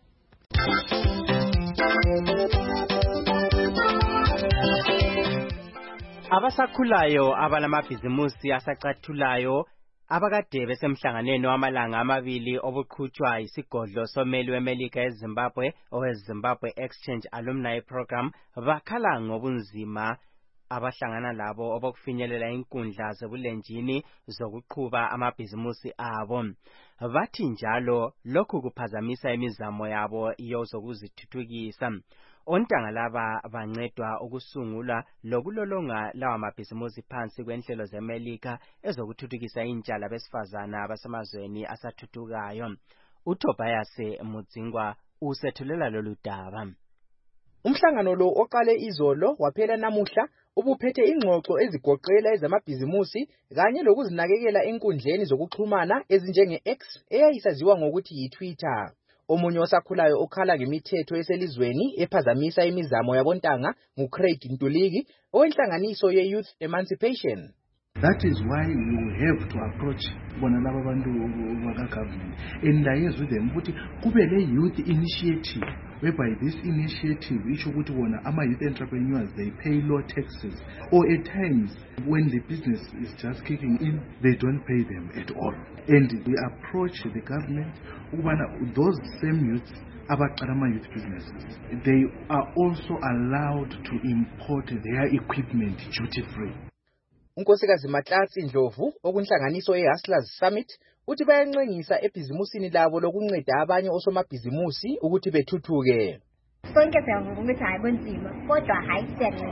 Abasakhulayo abalamabhizimusi asacathulayo abakade besemhlanganweni wamalanga amabili obuqhutshwa isigodlo someli weMelika eZimbabwe oweZimbabwe Exchange Alumni Program bakhala ngobunzima abahlangana labo obokufinyelela inkundla zebulenjini zokuqhuba amabhizimusi abo. Bathi njalo lokhu kuphazamisa imizamo yabo yozokuzithuthukisa. Ontanga laba bancedwa ukusungula lokulolonga lawa mabhizimusi phansi kwenhlelo zeMelika ezokuthuthukisa intsha labesifazana abasemazweni asathuthukayo. uTobias Mudzingwa usethulela lolu daba. Umhlangano lo oqale izolo waphela namuhla ubuphethe ingxoxo ezigoqela ezamabhizimusi kanye lokuzinakekela enkundleni zokuxhumana ezinjenge-X eyayisaziwa ngokuthi yiTwitter. Omunye osakhulayo okhala ngemithetho eselizweni ephazamisa imizamo yabontanga nguCraig Ntuligi owenhlanganiso ye-Youth Emancipation. That is why you have to approach bona laba bantu baka government and liaise with them ukuthi kube le youth initiative whereby this initiative isho ukuthi bona ama youth entrepreneurs they pay low taxes or at times when the business is just kicking in they don't pay them at all, and we approach the government ukubana those same youths abaqala ama youth businesses they are also allowed to import their equipment duty free. Unkosikazi Matlatsi Ndlovu okunhlanganiso ye-Hustlers Summit uthi bayanxengisa ebhizimusini labo lokunceda abanye osomabhizimusi ukuthi bethuthuke. Sonke siyavuma ukuthi hayi kunzima kodwa hayi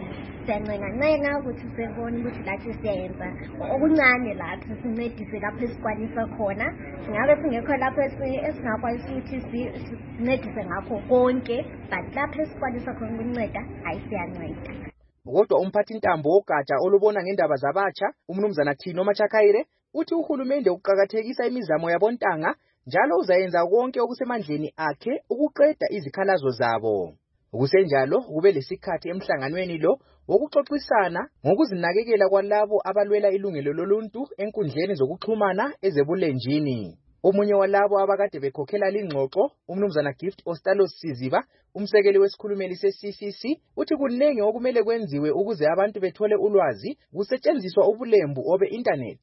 siyancenga ukuthi sibone ukuthi lathi siyenza okuncane lathi sincedise lapho esikwanisa khona. Singabe singekho lapho esingakwazi ukuthi sincedise ngakho konke but lapho esikwanisa khona ukunceda hayi siyanceda. Kodwa umphathi ntambo wogatsha olubona ngendaba zabatsha umnumzana Thino Machakaire uthi uhulumende uqhakathekisa imizamo yabontanga njalo uzayenza konke okusemandleni akhe ukuqeda izikhalazo zabo. Ukusenjalo kube lesikhathi emhlanganweni lo wokuxoxisana ngokuzinakekela kwalabo abalwela ilungelo loluntu enkundleni zokuxhumana ezebulenjini. Omunye walabo abakade bekhokhela lingxoxo umnumzana Gift Ostalos Siziba umsekeli wesikhulumeli se-C C C uthi kunenge okumele kwenziwe ukuze abantu bethole ulwazi kusetshenziswa ubulembu obe internet.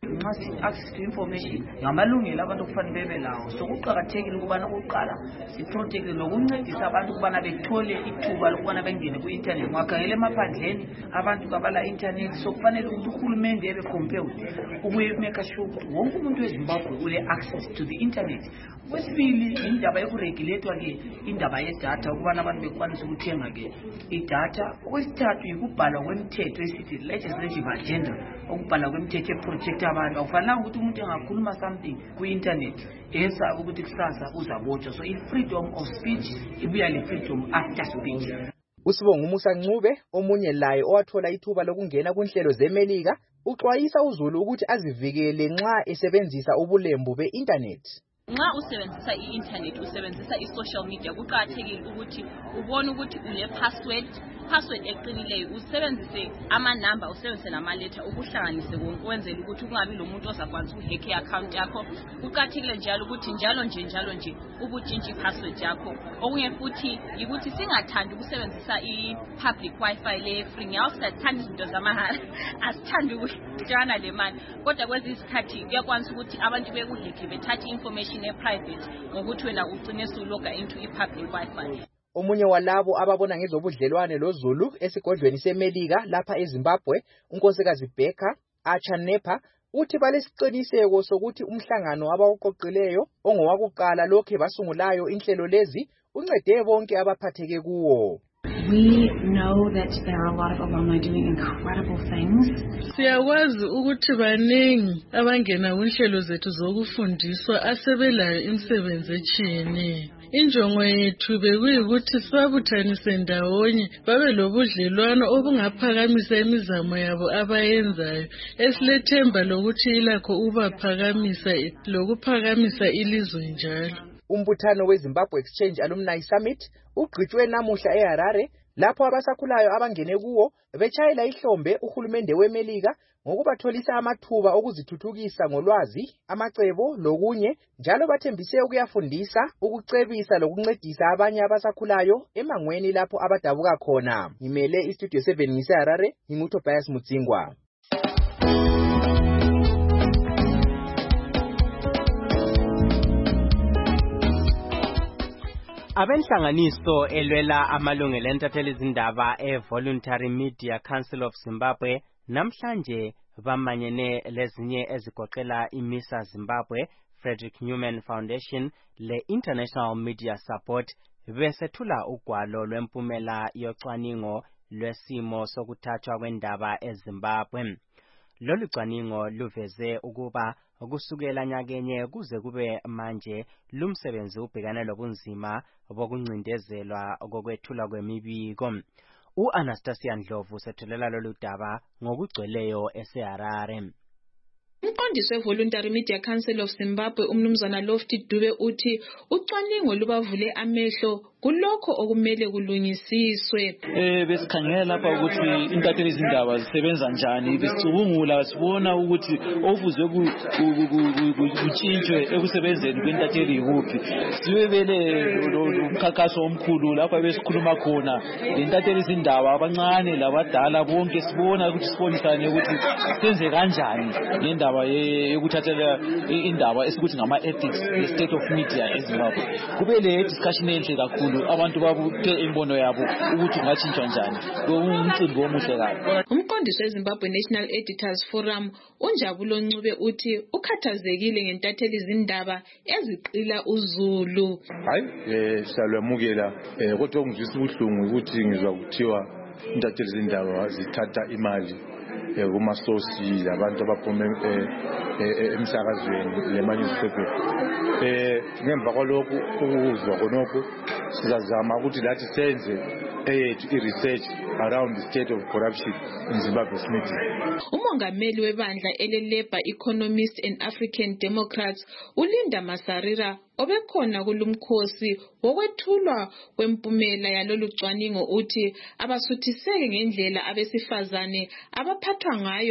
nxa si-access to information ngamalungelo abantu okufanele bebe lawo. So kuqakathekile ukubana kuqala siprotecte nokuncedisa abantu ukubana bethole ithuba lokubana bengene ku-internet. Ungakhangela emaphandleni abantu kabala internet, so kufanele ukuthi uhulumende ebe compelled ukumeka sure ukuthi wonke umuntu weZimbabwe ule-access to the internet. Kwesibili indaba yokuregulator-ke indaba yedatha ukubana abantu bekwanisa ukuthenga-ke idatha. Okwesithathu yikubhalwa kwemthetho esithi legislative agenda, ukubhalwa kwemthetho eprotecta abantu. Akufanelanga ukuthi umuntu engakhuluma something ku-internet esaba ukuthi kusasa uzabotshwa. So i-freedom of speech ibuya le-freedom after speech. Usibonga Umusa Ncube omunye laye owathola ithuba lokungena kunhlelo zeMelika uxwayisa uZulu ukuthi azivikele nxa esebenzisa ubulembu be-internet. Nxa usebenzisa i-internet usebenzisa i-social media kuqakathekile ukuthi ubone ukuthi une password password eqinileyo, usebenzise ama-number, usebenzise nama-letter ukuhlanganise konke ukwenzela ukuthi kungabi lomuntu ozakwazi ukuhekha i-account yakho. Kuqakathekile njalo ukuthi njalo nje njalo nje ubutshintshi i-password yakho. Okunye futhi yikuthi singathandi ukusebenzisa i-public wifi le-free. Ngiyawusathanda izinto zamahala, asithandi ukutshana le mali, kodwa kwezi isikhathi kuyakwanisa ukuthi abantu bekuhekhe bethathe information e-private ngokuthi wena ugcine suloga into i-public wifi. Omunye walabo ababona ngezobudlelwane loZulu esigodlweni seMelika lapha eZimbabwe, unkosikazi Becca Achanepa, uthi balesiqiniseko sokuthi umhlangano abawuqoqileyo ongowakuqala lokho basungulayo inhlelo lezi uncede bonke abaphatheke kuwo. We know that there are a lot of alumni doing incredible things. Siyakwazi ukuthi baningi abangena kunhlelo zethu zokufundiswa asebelayo imisebenzi etshiyeneyo. Injongo yethu bekuyikuthi sibabuthanise ndawonye babe lobudlelwano obungaphakamisa imizamo yabo abayenzayo, esilethemba lokuthi ilakho ubaphakamisa lokuphakamisa ilizwe njalo. Umbuthano weZimbabwe Exchange Alumni Summit ugqitshwe namuhla eHarare lapho abasakhulayo abangene kuwo betshayela ihlombe uhulumende weMelika ngokubatholisa amathuba okuzithuthukisa ngolwazi, amacebo lokunye, njalo bathembise ukuyafundisa, ukucebisa lokuncedisa abanye abasakhulayo emangweni lapho abadabuka khona. Ngimele iStudio seven ngiseHarare, nginguTobias Mutsingwa. Abenhlanganiso elwela amalungelo entatheli izindaba e-Voluntary Media Council of Zimbabwe namhlanje bamanyene lezinye ezigoqela iMISA Zimbabwe, Frederick Newman Foundation, le-International Media Support besethula ugwalo lwempumela yocwaningo lwesimo sokuthathwa kwendaba eZimbabwe. Lolu cwaningo luveze ukuba kusukela nyakenye kuze kube manje lumsebenzi ubhekana lobunzima bokuncindezelwa kokwethula kwemibiko. U-Anastasia Ndlovu sethulela lolu daba ngokugcweleyo eseHarare. Umqondisi we-Voluntary Media Council of Zimbabwe umnumzana Lofty Dube uthi ucwaningo lubavule amehlo kulokho okumele kulungisiswe. Eh besikhangela lapha ukuthi intatheli izindaba zisebenza njani, besicubungula sibona ukuthi ofuzwe kutshintshwe ekusebenzeni kwentatheli ikuphi. Sibebele umkhankaso omkhulu lapha besikhuluma khona intatheli izindaba abancane labadala bonke sibona ukuthi sibonisane ukuthi senze kanjani ngendaba yokuthathela indaba esikuthi ngama ethics state of media eZimbabwe. Kube le discussion enhle kakhulu abantu babuthe imbono yabo ukuthi ngachinjwa njani. Umcimbi omuhle kakhulu. Umqondisi weZimbabwe National Editors Forum uNjabulo Ncube uthi ukhathazekile ngentatheli izindaba eziqila uZulu. Hayi eh siyalwamukela eh kodwa ongizwisa ubuhlungu ukuthi ngizwa kuthiwa intatheli izindaba zithatha imali kumasosi labantu abaphuma emsakazweni lemanuspaper. Eh ngemva kwalokho ukuzwa konokho sizazama ukuthi lathi senze eyethu i-research around the state of corruption in Zimbabwe's media. Umongameli webandla ele-Labour Economists and African Democrats uLinda Masarira obekhona kulumkhosi wokwethulwa kwempumela yalolu cwaningo uthi abasuthiseke ngendlela abesifazane abaphathwa ngayo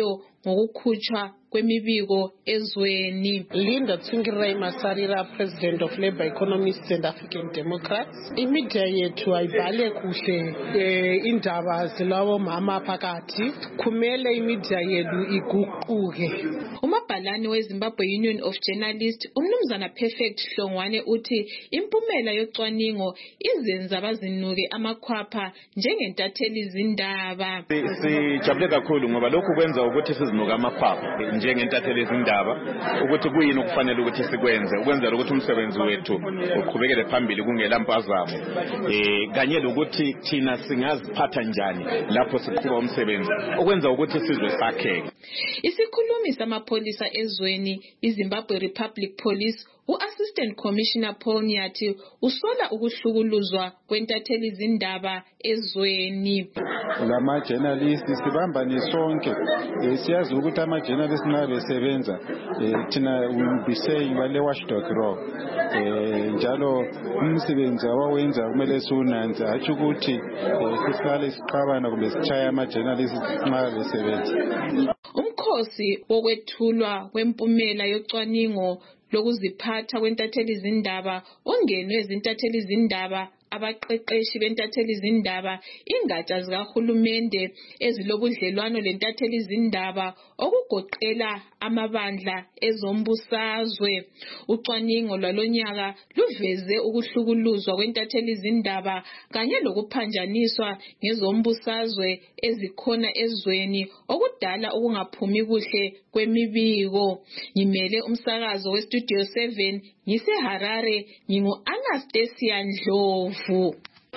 ngokukhutshwa kwemibiko ezweni. Linda Tsvangirai Masarira, President of Labour Economists and African Democrats. Imedia yethu ayibhale kuhle eh, indaba zilawo mama phakathi. Kumele imedia yethu iguquke. Umabhalane weZimbabwe Union of Journalists umnumzana Perfect Hlongwane uthi impumela yocwaningo izenza bazinuke amakhwapha njengentatheli zindaba. Sijabule kakhulu ngoba lokhu kwenza ukuthi sizinuke amakhwapha njengentatheli zindaba ukuthi kuyini okufanele ukuthi sikwenze ukwenzela ukuthi umsebenzi wethu uqhubekele phambili kungela mpazamo eh kanye lokuthi thina singaziphatha njani lapho siqhuba umsebenzi okwenza ukuthi sizwe sakheke. Isikhulumi samapolisa ezweni iZimbabwe Republic Police u-Assistant Commissioner Paul Nyathi usola ukuhlukuluzwa kwentatheli zindaba ezweni. Lama journalists sibamba nisonke siyazi ukuthi ama journalists nabesebenza thina will be saying bale watchdog raw njalo umsebenzi abawenza kumele siwunanze athi ukuthi sihlale siqabana kumbe sichaya ama journalists nxa besebenza. Umkhosi wokwethulwa kwempumela yocwaningo lokuziphatha kwentatheli zindaba ongenwe ezintatheli zindaba abaqeqeshi bentatheli zindaba ingatsha zikahulumende ezilobudlelwano lentatheli zindaba okugoqela amabandla ezombusazwe. Ucwaningo lwalonyaka luveze ukuhlukuluzwa kwentatheli zindaba kanye lokuphanjaniswa ngezombusazwe ezikhona ezweni okudala ukungaphumi kuhle kwemibiko. Ngimele umsakazo weStudio seven ngiseHarare ngingu Anastasia Ndlovu.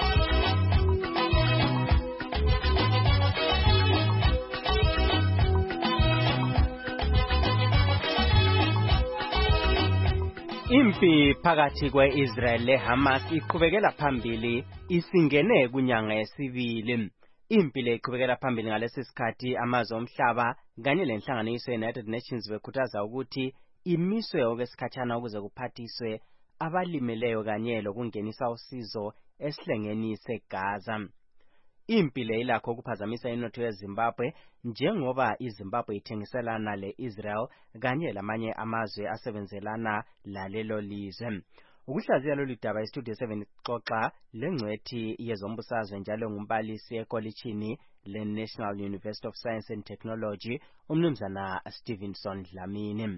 Impi phakathi kwe-Israel leHamas iqhubekela phambili isingene kunyanga yesibili. Impi le iqhubekela phambili ngalesi sikhathi amazwe omhlaba kanye lenhlanganiso ye-United Nations bekhuthaza ukuthi imiswe okwesikhatshana ukuze kuphathiswe abalimeleyo kanye lokungenisa usizo esihlengeni seGaza. Impi le ilakho ukuphazamisa inotho yeZimbabwe njengoba iZimbabwe ithengiselana le-Israel kanye lamanye amazwe asebenzelana lalelo lizwe. Ukuhlaziya lolu daba iStudio seven xoxa lengcwethi yezombusazwe njalo ngumbalisi ekolitshini le-National University of Science and Technology umnumzana Stevenson Dlamini.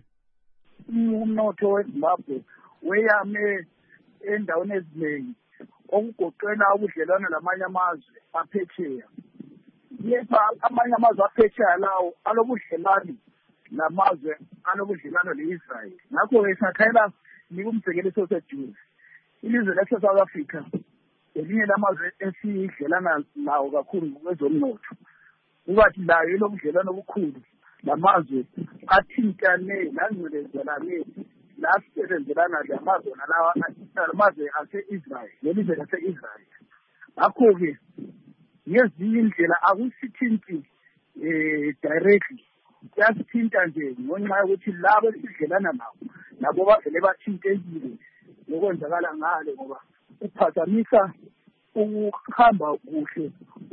Umnotho weZimbabwe weyame endaweni eziningi okugoqela ubudlelwano lamanye amazwe aphetsheya. Yepha amanye amazwe aphetsheya lawo alobudlelwano namazwe alobudlelwano le-Israel. Ngakho-ke sakhayela nikumsekeliso sejuzi. Ilizwe lase-South Africa elinye lamazwe esidlelana lawo kakhulu kwezomnotho. Ukathi layo ilobudlelwano obukhulu namazwe athintane nangcwelezelane lasebenzelana lamazwe nalawa amazwe ase-Israel lelizwe lase-Israel. Ngakho-ke ngezinye indlela akusithinti um directly kuyasithinta nje ngenxa yokuthi labo esidlelana nabo nabo bavele bathintekile ngokwenzakala ngale ngoba kuphazamisa ukuhamba kuhle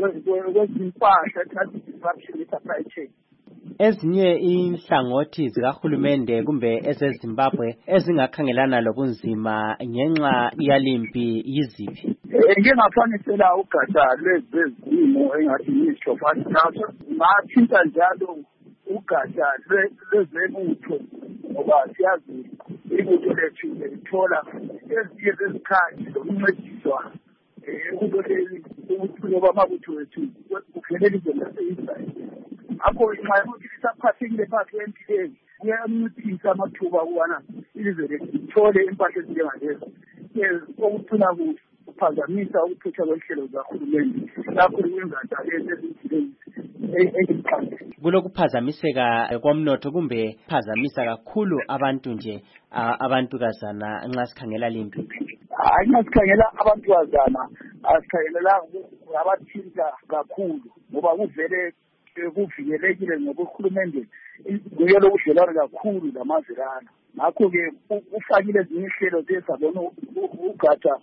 kwezimpahla transit supply chain. Ezinye inhlangothi zikahulumende kumbe ezeZimbabwe ezingakhangelana lobunzima ngenxa yalimpi yiziphi? Ngingafanisela ugatsha lwezezimo engathi Ministry of Agriculture ngathinta njalo ugatsha lwezemutho ngoba siyazi ibutho lethu lithola ezinye zezikhathi zokuncediswa ekubeleni ukuthi amabutho wethu kuvele ilizwe lase-Israel. Akho nxa yokuthi lisaphathekile phakathi kwempilweni kuyanciphisa amathuba ukubana ilizwe lethu lithole impahla ezinjengalezo okuthuna kuphazamisa ukuphetha kwenhlelo zikahulumende lapho kwenzaza ezimpilweni eziqandile. Kulokuphazamiseka komnotho kumbe phazamisa kakhulu abantu nje abantukazana nxa sikhangela limpi? Hayi nxa sikhangela abantukazana asikhangelelanga abathinta kakhulu ngoba kuvele kuvikelekile ngoba uhulumende nguye lokudlelwana kakhulu lamazwe lana. Ngakho-ke ufakile ezinye inhlelo zezabona ugatsha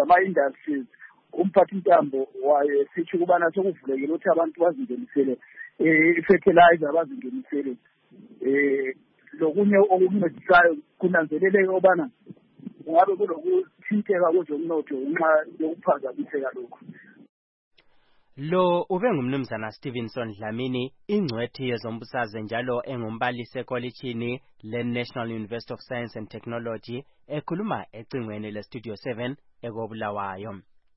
lwezama-industries umphathintambo waye sithi ukubana sokuvulekile ukuthi abantu bazingenisele eh fertilizer abazingenisele eh lokunye okuncedisayo kunanzeleleke obana ngabe kulokuthinteka kwezomnotho nxa yokuphazamiseka lokho. Lo ube ngumnumzana Stevenson Dlamini, ingcwethi yezombusazwe njalo engumbalisi ekolitshini le-National University of Science and Technology, ekhuluma ecingweni le-Studio seven ekobulawayo.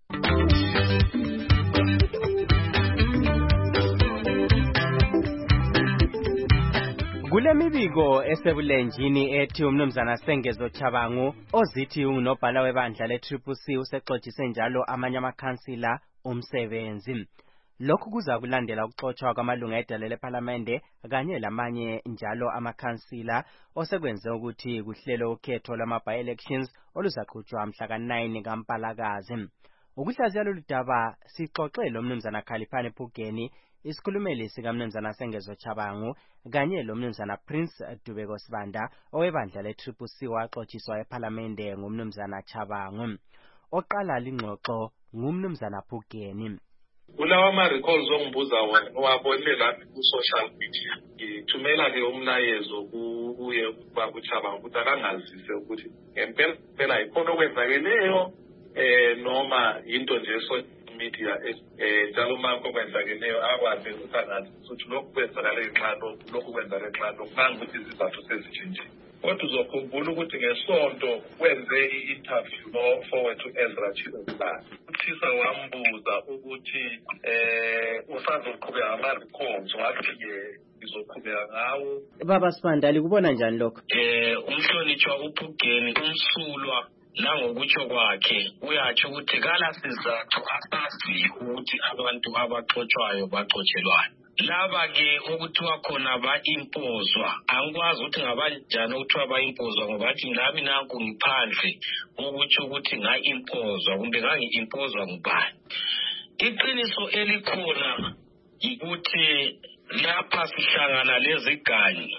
Kule mibiko esebulenjini ethi umnumzana Sengezo Chabangu ozithi unobhala webandla le-Triple C usexoxise njalo amanye amakhansila umsebenzi. Lokhu kuza kulandela ukuxoxwa kwamalunga edale leParlamente kanye lamanye njalo amakhansila osekwenze ukuthi kuhlelo ukhetho lwama-by-elections oluzaqhutshwa mhla ka nine kaMpalakazi. Ukuhlaziya lolu daba sixoxele umnumzana Khaliphane Phugeni, isikhulumeli sikamnumzana Sengezo Chabangu kanye lomnumzana Prince Dubeko Sibanda owebandla le-Triple C waxoxiswa eParlamente ngumnumzana Chabangu. Oqala lingxoxo ngumnumzana Phugeni. Kulawa ama-recalls ongibuza wona owabonile lapha ku-social media, ngithumela ke umlayezo kuye ubaba uChabangu ukuthi akangazise ukuthi ngempela phela ikhona okwenzakeleyo eh noma into nje social media eh njalo manje okwenzakeleyo akwazi ukuthi angazise ukuthi lokhu kwenzakala enxalo lokhu kwenzakala enxalo kanti ukuthi izizathu sezitshintshile. Kodwa uzokhumbula ukuthi ngesonto kwenze i-interview no forward to Ezra Chibula. Uthisa wambuza ukuthi eh usazoqhubeka ama-records wathi-ke izoqhubeka ngawo. Baba Sibanda likubona njani lokho? Eh umhlonitshwa uPhugeni umsulwa nangokutsho kwakhe uyatsho ukuthi kala sizathu asazi ukuthi abantu abaxoxwayo baxotshelwana. Laba ke ukuthiwa khona ba-impozwa angikwazi ukuthi ngabanjani ukuthiwa ba-impozwa ngoba athi nami nanku ngiphandle ukutsho ukuthi nga-impozwa kumbe ngangi-impozwa ngubani. Iqiniso elikhona ukuthi lapha sihlangana leziganyi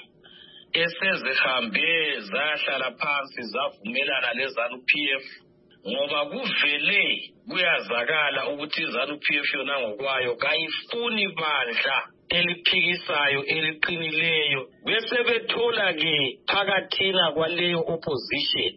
esezihambe zahlala phansi zavumelana leZANU-P F ngoba kuvele kuyazakala ukuthi iZANU-P F yona ngokwayo kayifuni bandla eliphikisayo eliqinileyo bese bethola ke phakathina kwaleyo opposition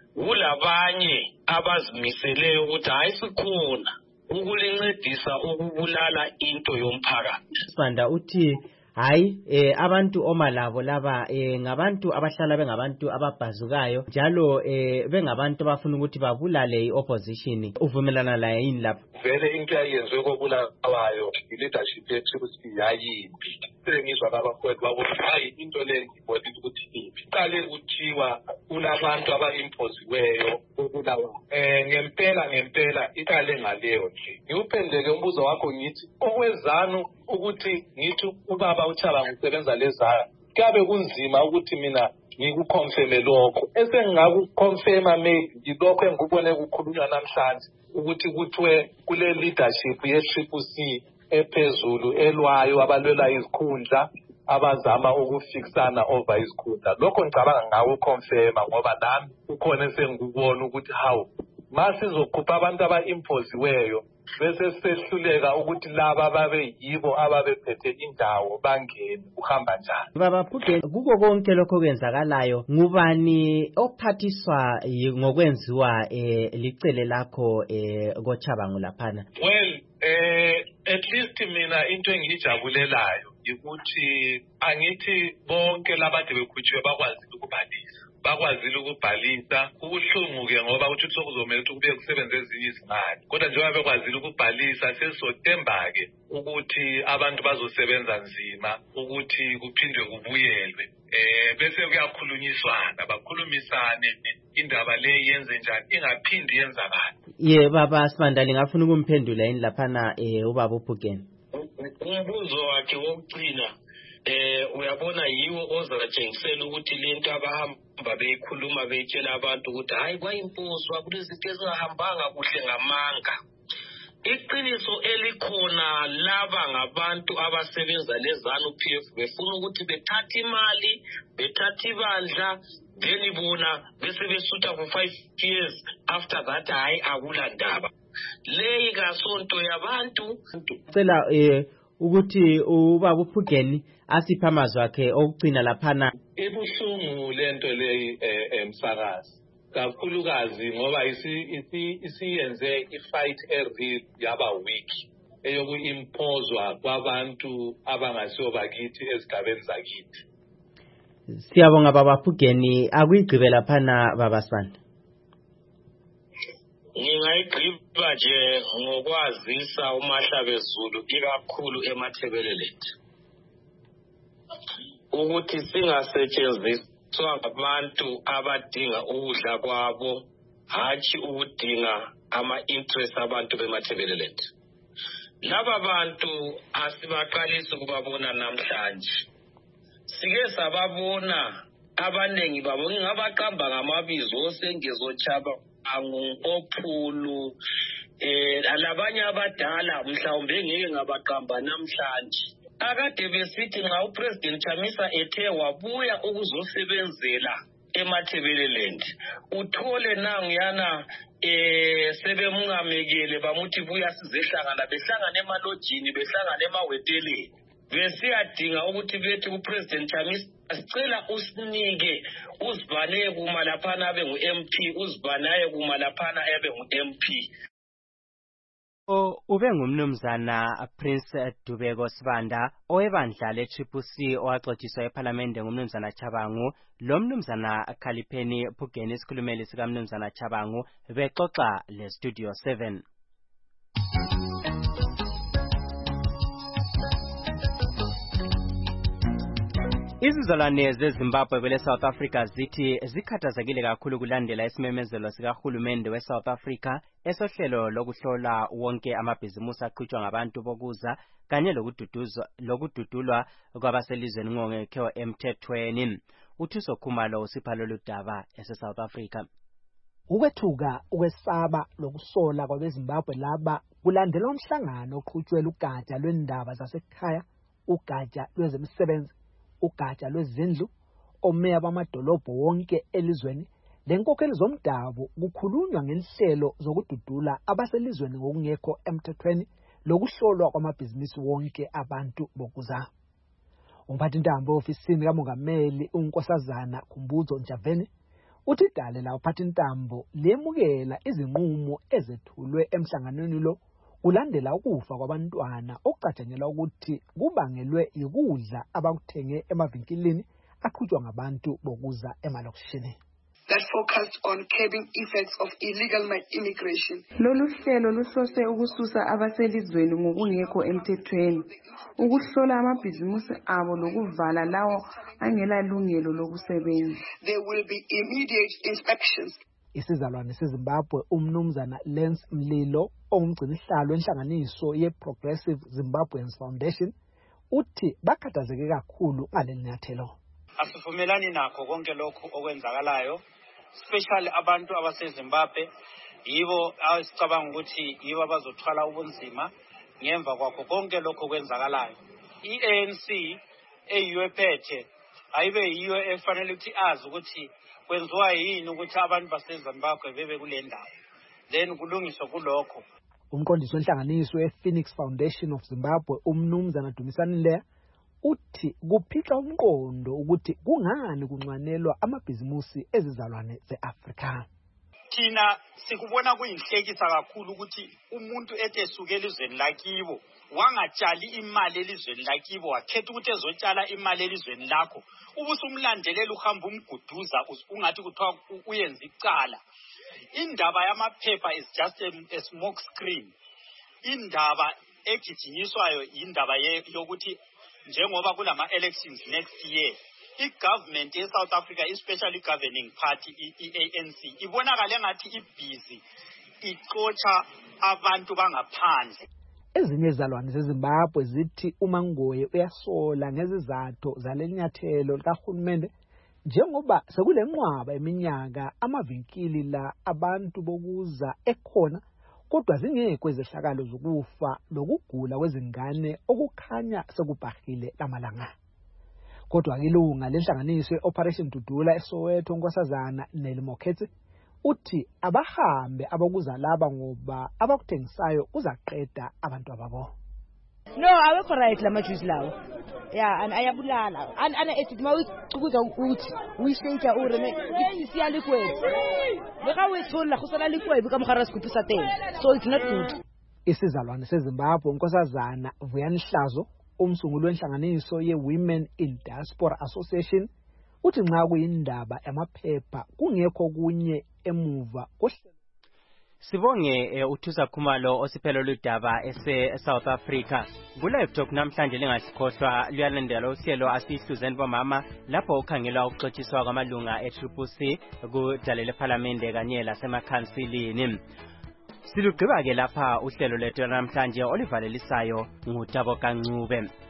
kulabanye abazimiseleyo ukuthi hayi sikhona ukulincedisa ukubulala into yomphakathi. Sibanda uthi hayi eh abantu omalabo laba eh ngabantu abahlala bengabantu ababhazukayo njalo eh bengabantu abafuna ukuthi babulale iopposition. Uvumelana la yini lapha? Vele into yayenzwe kokulawayo i-leadership ye-Triple C yayimbi. Sengizwa abafowethu babuthi hayi into le ngibonile ukuthi imbi. Qale kuthiwa kunabantu aba-imposiweyo ukulawa. Eh ngempela ngempela iqale ngaleyo nje. Ngiwuphendeke umbuzo wakho ngithi okwezanu ukuthi ngithi ubaba uChabangu usebenza lezana kabe kunzima ukuthi mina ngikuconfirme lokho esengingakuconfirma maybe ngilokho engikubone ukukhulunywa namhlanje ukuthi kuthiwe kule leadership ye-Triple C ephezulu elwayo abalwela izikhundla abazama ukufikisana over izikhundla. Lokho ngicabanga ngakuconfirma ngoba nami ukhona esengikubona ukuthi hawu masizokhupha abantu aba-imposiweyo bese sehluleka ukuthi laba babe yibo ababephethe indawo bangene uhamba njani. Baba Phugeni, kuko konke lokho kwenzakalayo ngubani ophathiswa ngokwenziwa eh licele lakho eh koChabangu laphana? Well eh at least mina into engijabulelayo ukuthi angithi bonke labade bekhutshiwe bakwazi ukubhalisa bakwazile ukubhalisa. Kubuhlungu ke ngoba uthi sokuzomela ukuthi kube kusebenza ezinye izimali kodwa njengoba bekwazile ukubhalisa sesizothemba ke ukuthi abantu bazosebenza nzima ukuthi kuphindwe kubuyelwe eh bese kuyakhulunyiswana bakhulumisane indaba le yenze njani ingaphindi yenzakala. Ye baba Sibanda ngafuna ukumphendula yini laphana eh ubaba uPhugeni. Umbuzo wakhe wokugcina eh uyabona yiwo ozatshengisela ukuthi lento abahamba beyikhuluma betshela abantu ukuthi hayi kwayimpozwa kulezinto ezingahambanga kuhle ngamanga. Iqiniso elikhona laba ngabantu abasebenza leZANU-P F befuna ukuthi bethathe imali bethathe ibandla then bona bese besutha for five years after that hayi akula ndaba. Leyi kasonto yabantu cela eh ukuthi ubaba uPhugeni asipha amazwi akhe okugcina laphana. Ibuhlungu lento leyi emsakazi kakhulukazi ngoba isiyenze ifight ereal yaba weak eyokuimpozwa kwabantu abangasiyo bakithi ezigabeni zakithi. Siyabonga baba Phugeni, akuyigqibela phana baba Sanda. Ngingayigqiba nje ngokwazisa uMahlabezulu ikakhulu eMathebelelethu ukuthi singasetshenziswa ngabantu abadinga ukudla kwabo, hatshi ukudinga ama-interest abantu beMathebelelethu. Laba bantu asibaqalisa ukubabona namhlanje. Sike sababona abanengi babo ngingabaqamba ngamabizo osengezochaba angophulu eh alabanye abadala mhlawumbe ngeke ngabaqamba namhlanje. Akade besithi nxa uPresident Chamisa ethe wabuya ukuzosebenzela eMathebeleland uthole nangiyana eh sebemngamekele bamuthi buya sizehlangana behlangana emalojini behlangana emaweteleni besiyadinga ukuthi bethi uPresident Chamisa sicela usinike uzibane kuma laphana abe ngu-M P uzibanaye kuma laphana abe ngu-M P. O ube ngumnumzana Prince Dubeko Sibanda owebandla le-Triple C owaxotshiswa eParliament ngumnumzana Chabangu lo mnumzana Khalipheni Phugeni isikhulumeli sika mnumzana Chabangu bexoxa le Studio seven. Izizalwane zeZimbabwe kwele South Africa zithi zikhathazekile kakhulu kulandela isimemezelo sikahulumende we-South Africa esohlelo lokuhlola wonke amabhizimusi aqhutshwa ngabantu bokuza kanye lokududuzwa lokududulwa kwabaselizweni ngongekho emthethweni. Uthuso Khumalo usipha lolu daba ese-South Africa. Ukwethuka ukwesaba lokusola kwabeZimbabwe laba kulandela umhlangano oqhutshwela ugatsha lwendaba zasekhaya, ugatsha lwezemisebenzi, ugatsha lwezindlu, omeya bamadolobho wonke elizweni lenkokheli zomdabu kukhulunywa ngenhlelo zokududula abaselizweni ngokungekho emthethweni lokuhlolwa kwamabhizinisi wonke abantu bokuza. Umphathintambo ofisini kamongameli uNkosazana Khumbudzo Ntshavheni uthi dale la uphathintambo lemukela izinqumo ezethulwe emhlanganweni lo kulandela ukufa kwabantwana okucatshangelwa ukuthi kubangelwe yikudla abakuthenge emavinkilini aqhutshwa ngabantu bokuza emalokishini. That focused on curbing effects of illegal immigration. Lolu hlelo luhlose ukususa abaselizweni ngokungekho emthethweni, ukuhlola amabhizimusi abo lokuvala lawo angela lungelo lokusebenza. There will be immediate inspections. Isizalwane seZimbabwe umnumzana Lance Mlilo ongumgcinisihlalo wenhlanganiso ye-Progressive Zimbabweans Foundation uthi bakhathazeke kakhulu ngaleli nyathelo. Asivumelani nakho konke lokho okwenzakalayo, especially abantu abaseZimbabwe yibo asicabanga ukuthi yibo abazothwala ubunzima ngemva kwakho konke lokho okwenzakalayo. I-A N C eyiphethe ayibe yiyo efanele ukuthi azi ukuthi kwenziwa yini ukuthi abantu baseZimbabwe bebe kule ndawo, then kulungiswa kulokho. Umqondisi wenhlanganiso ye-Phoenix Foundation of Zimbabwe umnumzana Dumisani Leya uthi kuphika umqondo ukuthi kungani kunxwanelwa amabhizimusi ezizalwane ze-Afrika. Thina sikubona kuyinhlekisa kakhulu ukuthi umuntu etesuke elizweni lakibo wangatshali imali elizweni lakibo wakhetha ukuthi ezotshala imali elizweni lakho ubusumlandelela uhamba umguduza ungathi kuthiwa uyenza icala. Indaba yamaphepha is just a, a smoke screen. Indaba egijinyiswayo indaba yokuthi njengoba kulama elections next year i-government ye-South Africa especially governing party i-A N C ibonakale ngathi ibhizi ixotsha abantu bangaphandle. Ezinye izalwane zeZimbabwe zithi uMangoye uyasola ngezizathu zalenyathelo likahulumende njengoba sekulenqwaba eminyaka amavinkili la abantu bokuza ekhona kodwa zingekho izehlakalo zokufa lokugula kwezingane okukhanya sekubhahile lamalanga. Kodwa ilunga lenhlanganiso Operation Dudula eSoweto Nkosazana Nelimokhethi uthi abahambe abakuza laba ngoba abakuthengisayo uzaqeda abantu ababo. No, awekho right lama juice lawo. Yeah, and ayabulala. And ana ethi mawucukuza uthi uyishake ureme isiya liquid. Beka wethola khosana liquid beka mkhara sikupisa teng. So it's not good. Isizalwane seZimbabwe unkosazana Vuyani Hlazo umsunguli wenhlanganiso ye-Women in Diaspora Association uthi nxa kuyindaba yamaphepha kungekho kunye emuva kohlelo. Sibonge uThusa Khumalo osiphelo ludaba ese South Africa. Kule talk namhlanje lingasikhohlwa luyalandela uhlelo asihluzeni bomama lapho ukhangelwa ukuxotshiswa kwamalunga e-Triple C kudalele parliamente kanye lasemakhansilini. Silugqiba ke lapha uhlelo lethu namhlanje olivalelisayo nguTabo Kancube.